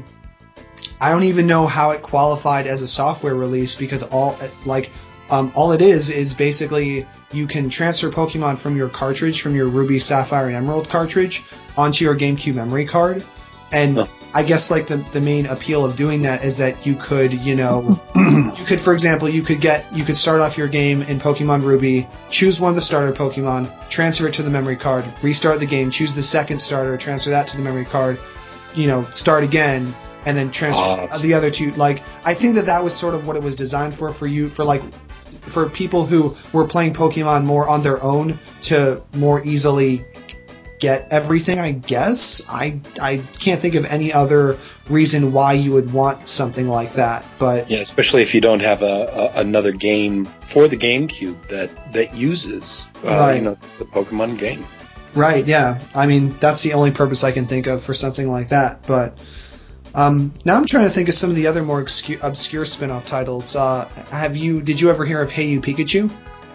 A: I don't even know how it qualified as a software release, because all, like, Um, all it is is basically you can transfer Pokemon from your cartridge, from your Ruby, Sapphire, and Emerald cartridge, onto your GameCube memory card. And oh. I guess like the the main appeal of doing that is that you could, you know, you could, for example, you could get you could start off your game in Pokemon Ruby, choose one of the starter Pokemon, transfer it to the memory card, restart the game, choose the second starter, transfer that to the memory card, you know, start again, and then transfer oh, the other two. Like, I think that that was sort of what it was designed for, for you, for like. for people who were playing Pokemon more on their own to more easily get everything, I guess. I I can't think of any other reason why you would want something like that. But
B: yeah, especially if you don't have a, a another game for the GameCube that that uses uh, right. you know, the Pokemon game.
A: Right. Yeah. I mean, that's the only purpose I can think of for something like that. But Um, now I'm trying to think of some of the other more obscure, obscure spin-off titles. Uh, have you? Did you ever hear of Hey You Pikachu?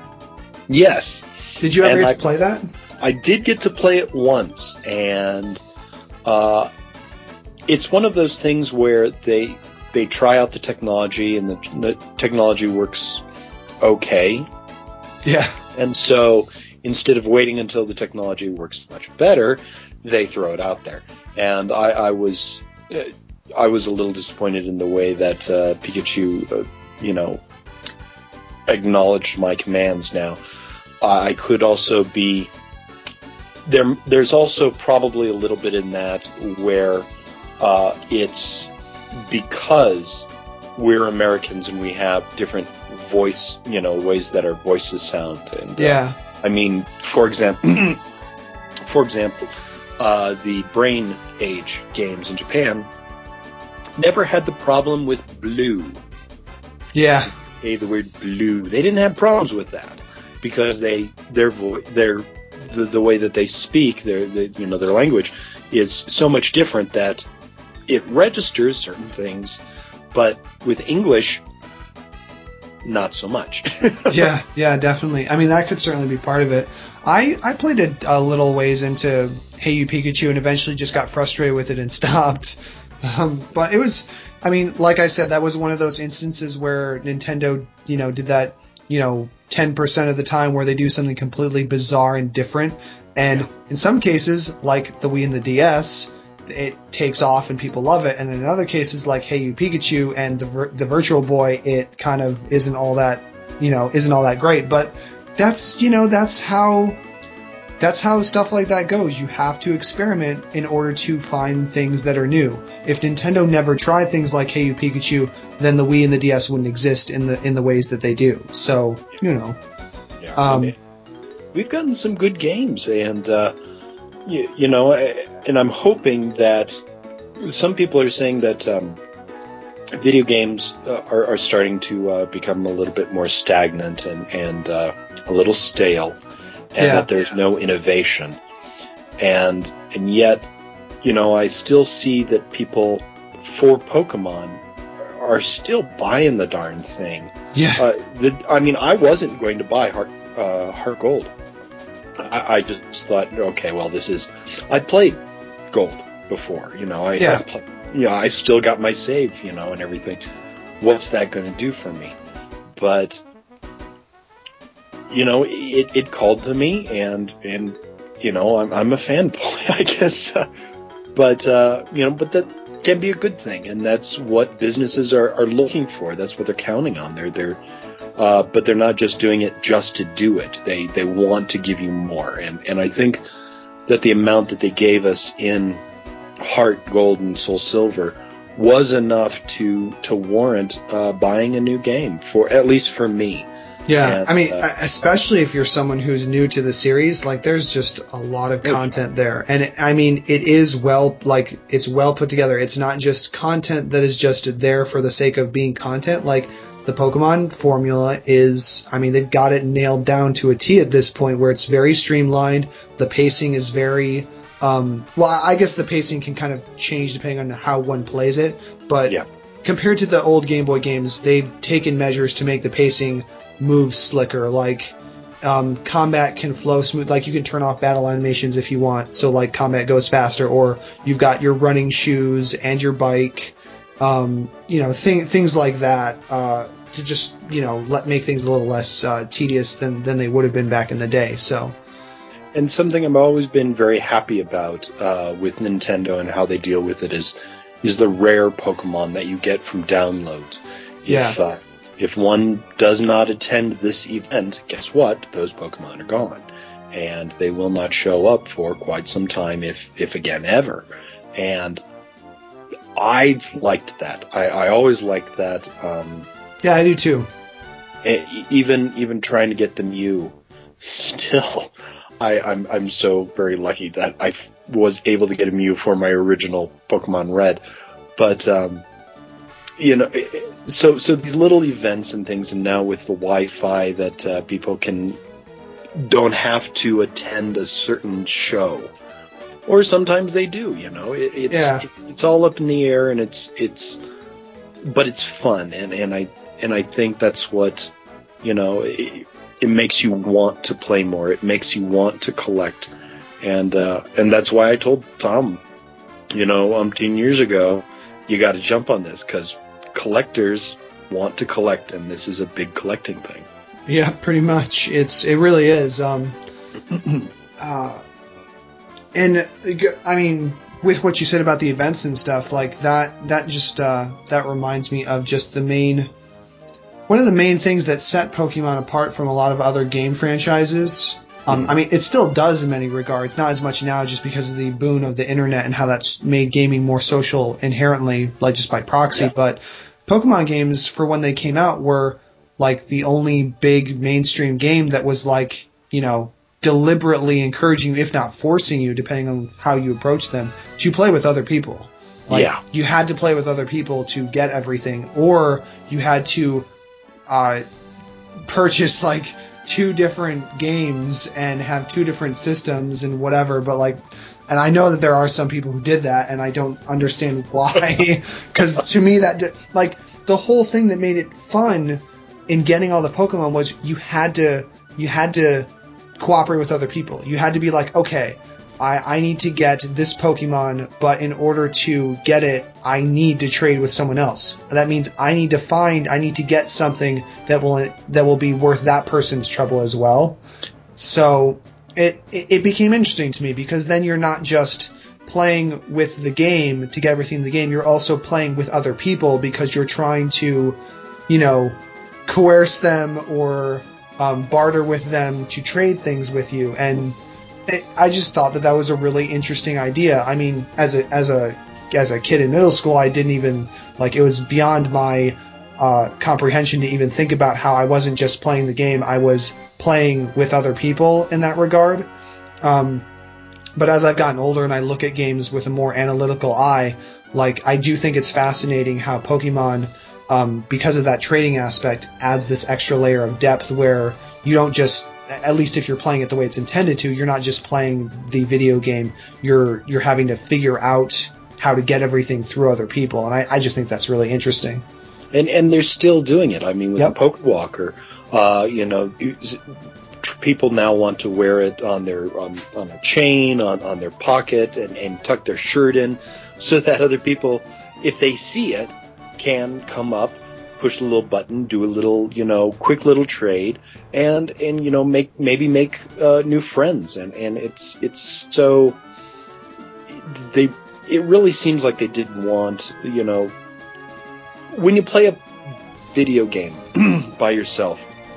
B: Yes.
A: Did you ever
B: and
A: get
B: I,
A: to play that?
B: I did get to play it once, and uh, it's one of those things where they
C: they try out the technology, and the, the technology works okay.
A: Yeah.
C: And so instead of waiting until the technology works much better, they throw it out there. And I, I was I was a little disappointed in the way that uh, Pikachu, uh, you know, acknowledged my commands now. I could also be there. There's also probably a little bit in that where uh, it's because we're Americans and we have different voice, you know, ways that our voices sound. And uh,
A: yeah,
C: I mean, for example, for example, uh, the Brain Age games in Japan never had the problem with blue.
A: Yeah.
C: Hey, the word blue. They didn't have problems with that because they their vo- their the, the way that they speak, their the, you know their language is so much different that it registers certain things, but with English, not so much.
A: yeah, yeah, definitely. I mean, that could certainly be part of it. I, I played a, a little ways into Hey You Pikachu and eventually just got frustrated with it and stopped. Um, but it was, I mean, like I said, that was one of those instances where Nintendo, you know, did that, you know, ten percent of the time where they do something completely bizarre and different. And in some cases, like the Wii and the D S, it takes off and people love it. And in other cases, like Hey You Pikachu and the vir- the Virtual Boy, it kind of isn't all that, you know, isn't all that great. But that's, you know, that's how that's how stuff like that goes. You have to experiment in order to find things that are new. If Nintendo never tried things like Hey You Pikachu, then the Wii and the D S wouldn't exist in the in the ways that they do. So, you know,
C: yeah,
A: um,
C: we've gotten some good games, and uh, you, you know, and I'm hoping that some people are saying that um, video games uh, are, are starting to uh, become a little bit more stagnant and and uh, a little stale. And
A: yeah.
C: that there's no innovation. And and yet, you know, I still see that people, for Pokemon, are still buying the darn thing.
A: Yeah.
C: Uh, the, I mean, I wasn't going to buy Heart, uh, Heart Gold. I, I just thought, okay, well, this is... I played Gold before, you know. I,
A: yeah.
C: I play, you know, I still got my save, you know, and everything. What's that going to do for me? But... You know, it, it called to me, and and you know, I'm I'm a fanboy, I guess. Uh, but uh, you know, but that can be a good thing, and that's what businesses are, are looking for. That's what they're counting on. They're they're, uh, but they're not just doing it just to do it. They they want to give you more, and and I think that the amount that they gave us in Heart Gold and Soul Silver was enough to to warrant uh, buying a new game for at least for me.
A: Yeah,
C: and,
A: I mean,
C: uh,
A: especially if you're someone who's new to the series, like, there's just a lot of content there. And, it, I mean, it is well, like, it's well put together. It's not just content that is just there for the sake of being content. Like, the Pokemon formula is, I mean, they've got it nailed down to a T at this point, where it's very streamlined. The pacing is very, um, well, I guess the pacing can kind of change depending on how one plays it. But
C: yeah.
A: compared to the old Game Boy games, they've taken measures to make the pacing move slicker. Like, um, combat can flow smooth. Like, you can turn off battle animations if you want, so like combat goes faster. Or you've got your running shoes and your bike. Um, you know, th- things like that uh, to just, you know, let make things a little less uh, tedious than than they would have been back in the day. So.
C: And something I've always been very happy about uh, with Nintendo and how they deal with it is is the rare Pokemon that you get from downloads.
A: Yeah.
C: If, uh, if one does not attend this event, guess what? Those Pokemon are gone. And they will not show up for quite some time, if, if again, ever. And I've liked that. I, I always liked that. Um,
A: yeah, I do too.
C: Even even trying to get the Mew, still, I, I'm I'm so very lucky that I was able to get a Mew for my original Pokemon Red. But um, you know, so so these little events and things, and now with the Wi-Fi that uh, people can don't have to attend a certain show, or sometimes they do. You know, it, it's
A: yeah.
C: it, it's all up in the air, and it's it's, but it's fun, and, and I and I think that's what, you know, it, it makes you want to play more. It makes you want to collect, and uh, and that's why I told Tom, you know, umpteen years ago, you got to jump on this, because collectors want to collect, and this is a big collecting thing.
A: Yeah, pretty much. It's it really is. Um, uh, and I mean, with what you said about the events and stuff, like that, that just uh, that reminds me of just the main. One of the main things that set Pokemon apart from a lot of other game franchises, um, I mean, it still does in many regards, not as much now just because of the boon of the internet and how that's made gaming more social inherently, like just by proxy, yeah. But Pokemon games, for when they came out, were like the only big mainstream game that was like, you know, deliberately encouraging you, if not forcing you, depending on how you approach them, to play with other people. Like, yeah. You had to play with other people to get everything, or you had to Uh, purchase like two different games and have two different systems and whatever, but like, and I know that there are some people who did that, and I don't understand why, because to me that did, like the whole thing that made it fun in getting all the Pokemon was you had to you had to cooperate with other people. You had to be like, okay, I, I need to get this Pokemon, but in order to get it, I need to trade with someone else. That means I need to find, I need to get something that will that will be worth that person's trouble as well. So it it became interesting to me, because then you're not just playing with the game to get everything in the game, you're also playing with other people because you're trying to, you know, coerce them or um, barter with them to trade things with you. And It, I just thought that that was a really interesting idea. I mean, as a as a as a kid in middle school, I didn't even like it was beyond my uh, comprehension to even think about how I wasn't just playing the game; I was playing with other people in that regard. Um, but as I've gotten older and I look at games with a more analytical eye, like I do think it's fascinating how Pokemon, um, because of that trading aspect, adds this extra layer of depth where you don't just, at least if you're playing it the way it's intended to, you're not just playing the video game, you're you're having to figure out how to get everything through other people, and I, I just think that's really interesting.
C: And and they're still doing it. I mean, with yep. the Pokewalker, uh, you know, people now want to wear it on their on, on a chain, on, on their pocket, and, and tuck their shirt in, so that other people, if they see it, can come up, push a little button, do a little, you know, quick little trade, and, and you know, make maybe make uh, new friends, and, and it's it's so they it really seems like they didn't want, you know, when you play a video game by yourself,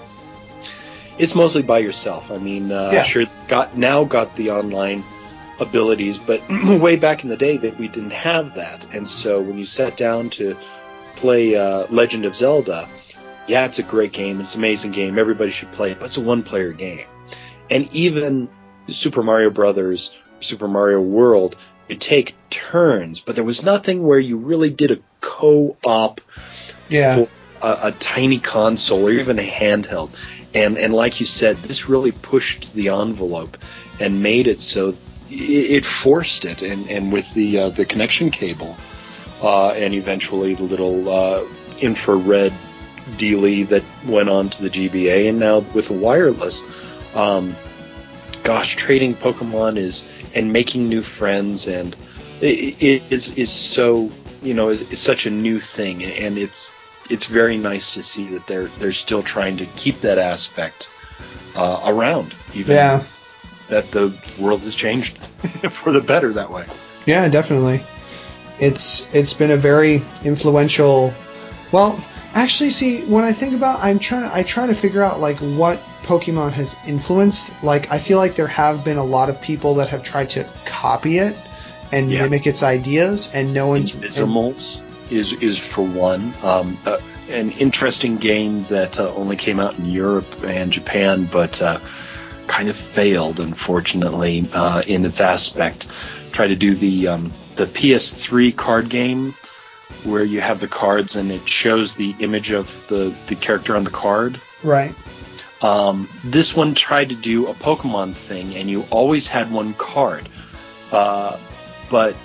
C: it's mostly by yourself. I mean, uh, yeah. sure, got now got the online abilities, but way back in the day that we didn't have that, and so when you sat down to play uh, Legend of Zelda, yeah, it's a great game, it's an amazing game, everybody should play it, but it's a one-player game. And even Super Mario Brothers, Super Mario World, you take turns, but there was nothing where you really did a co-op
A: yeah.
C: for a, a tiny console or even a handheld. And and like you said, this really pushed the envelope and made it so it, it forced it, and, and with the uh, the connection cable, Uh, and eventually the little uh, infrared dealie that went on to the G B A, and now with wireless. Um, gosh, trading Pokemon is and making new friends, and it, it is is so you know is, is such a new thing, and it's it's very nice to see that they're they're still trying to keep that aspect uh, around, even
A: yeah.
C: that the world has changed for the better that way.
A: Yeah, definitely. It's it's been a very influential. Well, actually, see, when I think about, I'm trying. I try to figure out like what Pokemon has influenced. Like, I feel like there have been a lot of people that have tried to copy it and yeah. mimic its ideas, and no one's.
C: Invisimals is is for one. Um, uh, an interesting game that uh, only came out in Europe and Japan, but uh, kind of failed, unfortunately, uh, in its aspect. Try to do the um, the P S three card game where you have the cards and it shows the image of the, the character on the card.
A: Right.
C: Um, this one tried to do a Pokemon thing, and you always had one card, uh, but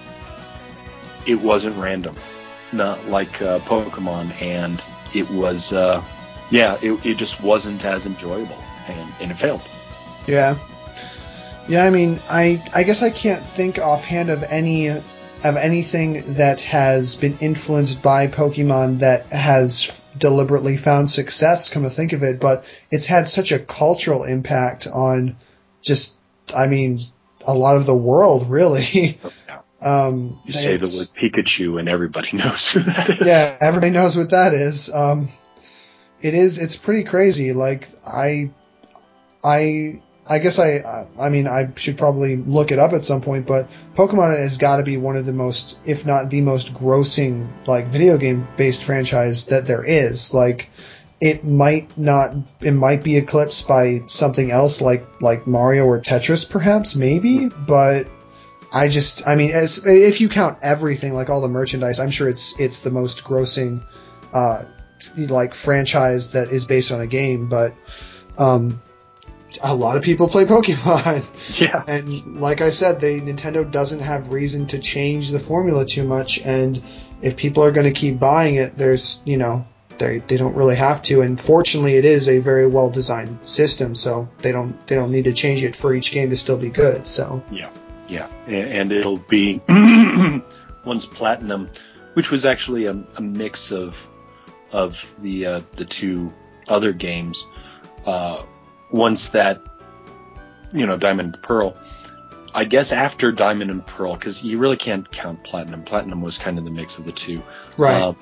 C: it wasn't random, not like uh, Pokemon, and it was, uh, yeah, it, it just wasn't as enjoyable, and, and it failed.
A: Yeah. Yeah, I mean, I I guess I can't think offhand of any of anything that has been influenced by Pokemon that has deliberately found success, come to think of it, but it's had such a cultural impact on just, I mean, a lot of the world, really.
C: Yeah.
A: um,
C: you say the word Pikachu and everybody knows who that is.
A: Yeah, everybody knows what that is. Um, it is, it's pretty crazy. Like, I, I, I guess I, I mean, I should probably look it up at some point, but Pokemon has got to be one of the most, if not the most grossing, like, video game-based franchise that there is. Like, it might not, it might be eclipsed by something else like, like Mario or Tetris, perhaps, maybe, but I just, I mean, as, if you count everything, like all the merchandise, I'm sure it's, it's the most grossing, uh, like, franchise that is based on a game, but, um, a lot of people play Pokemon.
C: Yeah.
A: And like I said, they Nintendo doesn't have reason to change the formula too much, and if people are going to keep buying it, there's, you know, they they don't really have to, and fortunately it is a very well designed system, so they don't they don't need to change it for each game to still be good. So
C: yeah, yeah, and it'll be once Platinum, which was actually a, a mix of of the uh, the two other games. Uh, once that, you know, Diamond and Pearl, I guess after Diamond and Pearl, because you really can't count Platinum. Platinum was kind of the mix of the two.
A: Right.
C: Uh,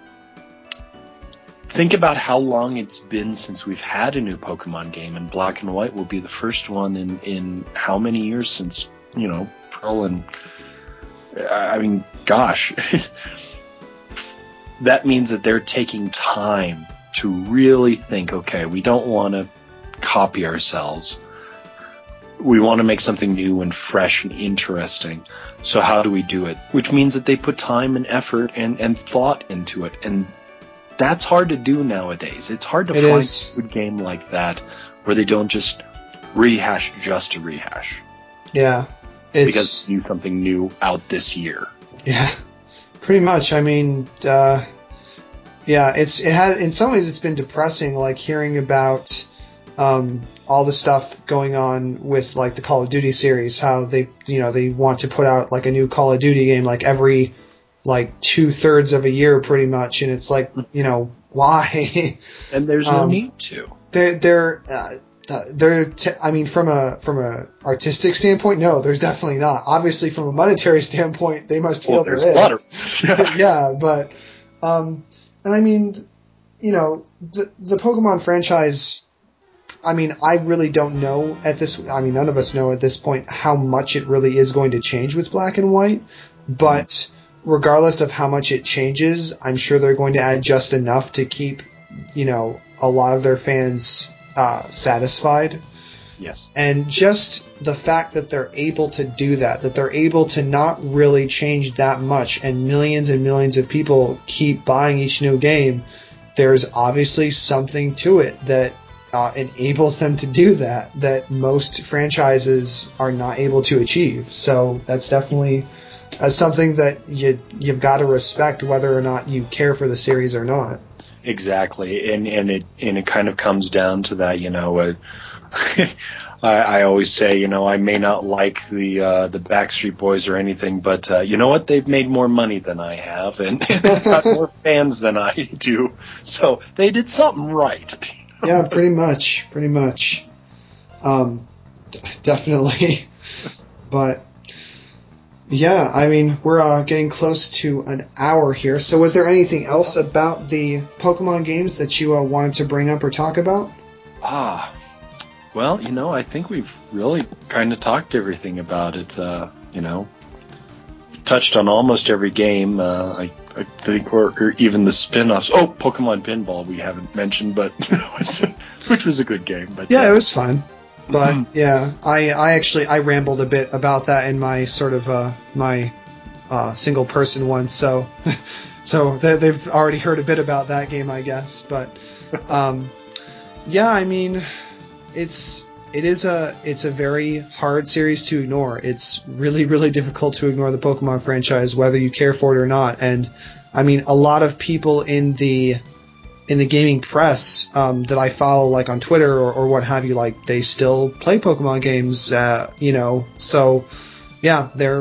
C: think about how long it's been since we've had a new Pokemon game, and Black and White will be the first one in, in how many years since, you know, Pearl and, I mean, gosh. That means that they're taking time to really think, okay, we don't want to copy ourselves. We want to make something new and fresh and interesting. So how do we do it? Which means that they put time and effort and, and thought into it. And that's hard to do nowadays. It's hard to
A: it
C: find
A: is.
C: a good game like that where they don't just rehash just to rehash.
A: Yeah. It's,
C: because they do something new out this year.
A: Yeah. Pretty much. I mean, uh, yeah, it's it has in some ways it's been depressing, like hearing about um, all the stuff going on with like the Call of Duty series. How they you know they want to put out like a new Call of Duty game like every like two thirds of a year, pretty much, and it's like you know why?
C: And there's no
A: um,
C: need to.
A: They're they're. Uh, They're, t- I mean, from a from a artistic standpoint, no, there's definitely not. Obviously, from a monetary standpoint, they must feel
C: well,
A: there
C: there's
A: is.
C: A lot of,
A: yeah. yeah, but, um, and I mean, you know, the the Pokemon franchise. I mean, I really don't know at this. I mean, none of us know at this point how much it really is going to change with Black and White. But regardless of how much it changes, I'm sure they're going to add just enough to keep, you know, a lot of their fans. Uh, satisfied.
C: Yes.
A: And just the fact that they're able to do that, that they're able to not really change that much, and millions and millions of people keep buying each new game, there's obviously something to it that uh, enables them to do that, that most franchises are not able to achieve. So that's definitely uh, something that you, you've got to respect whether or not you care for the series or not.
C: Exactly, and and it and it kind of comes down to that, you know. Uh, I, I always say, you know, I may not like the uh, the Backstreet Boys or anything, but uh, you know what? They've made more money than I have, and they've got more fans than I do, so they did something right.
A: Yeah, pretty much, pretty much. Um, d- definitely, but. Yeah, I mean, we're uh, getting close to an hour here. So was there anything else about the Pokemon games that you uh, wanted to bring up or talk about?
C: Ah, well, you know, I think we've really kind of talked everything about it. Uh, you know, touched on almost every game. Uh, I, I think, or, or even the spin-offs. Oh, Pokemon Pinball we haven't mentioned, but which was a good game. But
A: yeah,
C: uh,
A: it was fun. But yeah, I, I actually I rambled a bit about that in my sort of uh, my uh, single person one, so so they, they've already heard a bit about that game, I guess. But um, yeah, I mean, it's it is a it's a very hard series to ignore. It's really really difficult to ignore the Pokemon franchise, whether you care for it or not. And I mean, a lot of people in the in the gaming press um, that I follow, like on Twitter or, or what have you, like they still play Pokemon games, uh, you know. So, yeah, they're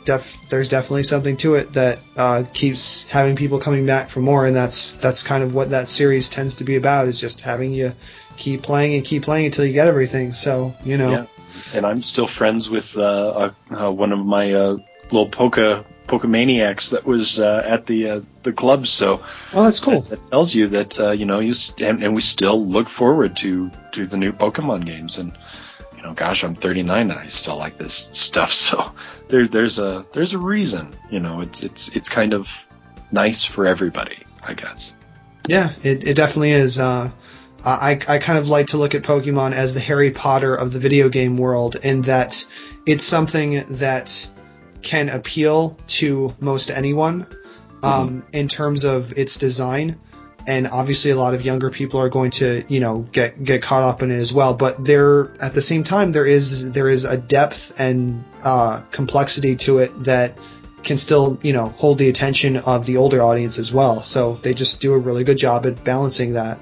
A: def- there's definitely something to it that uh, keeps having people coming back for more, and that's that's kind of what that series tends to be about, is just having you keep playing and keep playing until you get everything. So, you know.
C: Yeah. And I'm still friends with uh, uh, uh, one of my uh, little Poke Pokemaniacs that was uh, at the uh, the club. So,
A: oh, that's cool.
C: That, that tells you that uh, you know you st- and, and we still look forward to, to the new Pokemon games. And you know, gosh, I'm thirty-nine and I still like this stuff. So there there's a there's a reason. You know, it's it's it's kind of nice for everybody, I guess.
A: Yeah, it it definitely is. Uh, I, I kind of like to look at Pokemon as the Harry Potter of the video game world, in that it's something that can appeal to most anyone um, mm-hmm. in terms of its design. And obviously a lot of younger people are going to, you know, get get caught up in it as well. But there, at the same time, there is there is a depth and uh, complexity to it that can still, you know, hold the attention of the older audience as well. So they just do a really good job at balancing that.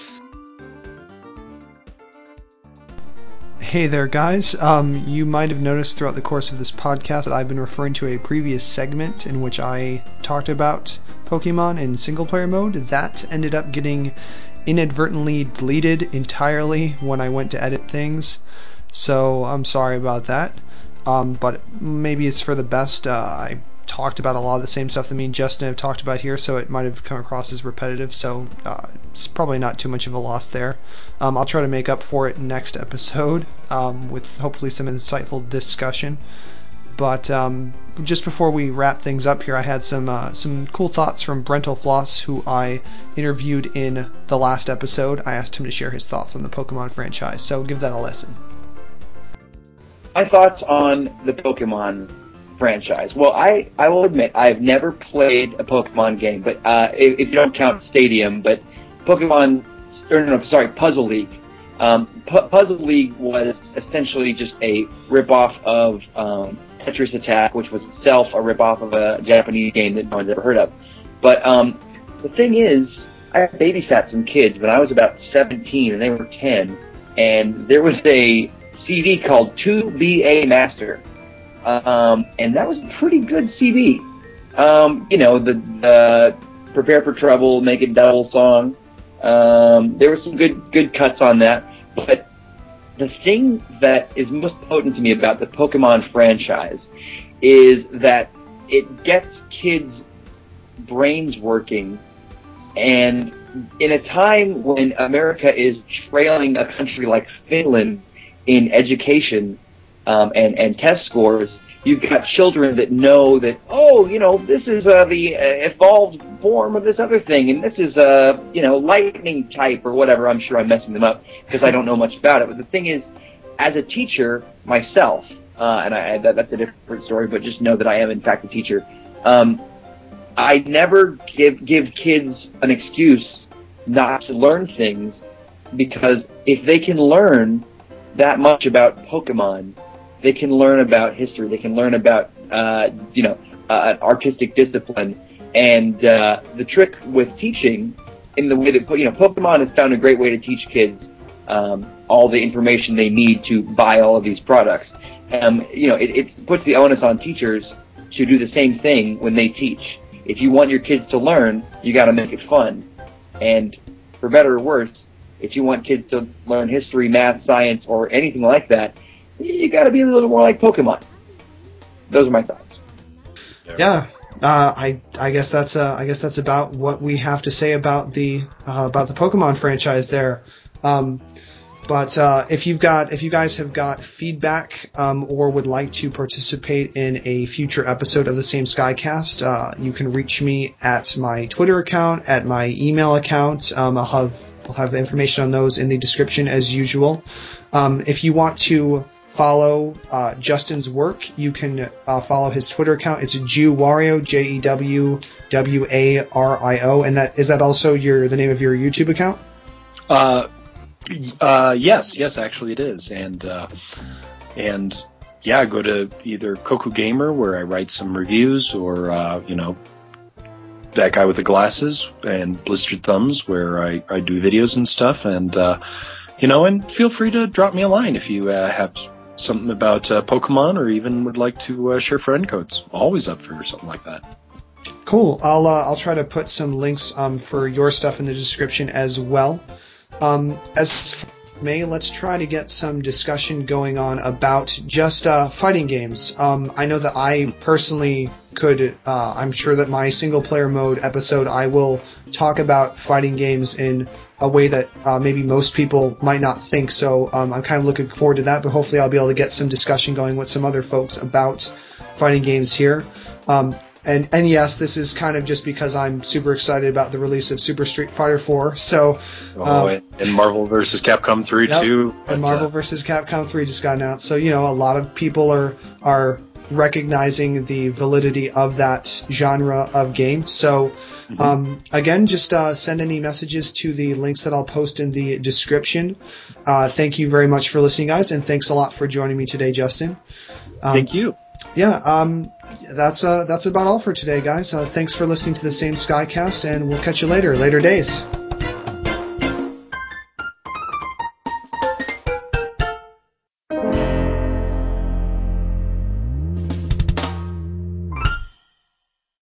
A: Hey there, guys. Um, you might have noticed throughout the course of this podcast that I've been referring to a previous segment in which I talked about Pokemon in single-player mode. That ended up getting inadvertently deleted entirely when I went to edit things, so I'm sorry about that. Um, but maybe it's for the best. Uh, I talked about a lot of the same stuff that me and Justin have talked about here, so it might have come across as repetitive, so uh, it's probably not too much of a loss there. Um, I'll try to make up for it next episode um, with hopefully some insightful discussion. But um, just before we wrap things up here, I had some uh, some cool thoughts from Brental Floss, who I interviewed in the last episode. I asked him to share his thoughts on the Pokemon franchise, so give that a listen.
D: My thoughts on the Pokemon franchise. Well, I, I will admit I've never played a Pokemon game, but uh, if, if you don't count Stadium, but Pokemon, or no, sorry, Puzzle League. Um, P- Puzzle League was essentially just a ripoff of um, Tetris Attack, which was itself a ripoff of a Japanese game that no one's ever heard of. But um, the thing is, I babysat some kids when I was about seventeen and they were ten, and there was a C D called two B A Master. Um, and that was a pretty good C D. Um, you know, the, the Prepare for Trouble, Make It Double song. Um, there were some good, good cuts on that. But the thing that is most potent to me about the Pokemon franchise is that it gets kids' brains working. And in a time when America is trailing a country like Finland in education, Um, and, and test scores, you've got children that know that, oh, you know, this is uh, the uh, evolved form of this other thing, and this is, uh, you know, lightning type or whatever. I'm sure I'm messing them up because I don't know much about it. But the thing is, as a teacher myself, uh, and I, that, that's a different story, but just know that I am, in fact, a teacher, um, I never give, give kids an excuse not to learn things, because if they can learn that much about Pokemon, they can learn about history. They can learn about, uh, you know, uh, artistic discipline. And uh, the trick with teaching, in the way that, you know, Pokemon has found a great way to teach kids um, all the information they need to buy all of these products. Um, you know, it, it puts the onus on teachers to do the same thing when they teach. If you want your kids to learn, you got to make it fun. And for better or worse, if you want kids to learn history, math, science, or anything like that, you got to be a little more like Pokemon. Those are my thoughts.
A: Yeah, uh, I I guess that's uh, I guess that's about what we have to say about the uh, about the Pokemon franchise there. Um, but uh, if you've got if you guys have got feedback um, or would like to participate in a future episode of the Same Skycast, uh, you can reach me at my Twitter account, at my email account. Um, I'll have I'll have information on those in the description as usual. Um, if you want to follow uh, Justin's work, you can uh, follow his Twitter account. It's Jewwario, J E W W A R I O, and that is that also your the name of your YouTube account?
C: Uh, uh, yes, yes, actually it is, and uh, and yeah, go to either Koku Gamer where I write some reviews, or uh, you know, That Guy with the Glasses and Blistered Thumbs where I, I do videos and stuff, and uh, you know, and feel free to drop me a line if you uh, have
B: something about uh, Pokemon, or even would like to uh, share friend codes, always up for something like that.
A: Cool. I'll uh, I'll try to put some links um, for your stuff in the description as well. Um, as May, let's try to get some discussion going on about just uh, fighting games. Um, I know that I personally could, uh, I'm sure that my single-player mode episode, I will talk about fighting games in a way that uh, maybe most people might not think, so um, I'm kind of looking forward to that, but hopefully I'll be able to get some discussion going with some other folks about fighting games here. Um, And, and yes, this is kind of just because I'm super excited about the release of Super Street Fighter four. So,
B: oh,
A: um,
B: and Marvel versus. Capcom three
A: yep,
B: too.
A: And Marvel
B: uh,
A: versus. Capcom three just got announced. So, you know, a lot of people are are recognizing the validity of that genre of game. So, mm-hmm. um, again, just uh, send any messages to the links that I'll post in the description. Uh, thank you very much for listening, guys, and thanks a lot for joining me today, Justin. Um,
B: thank you.
A: Yeah, um, that's uh, that's about all for today, guys. Uh, thanks for listening to the Same Skycast, and we'll catch you later. Later days.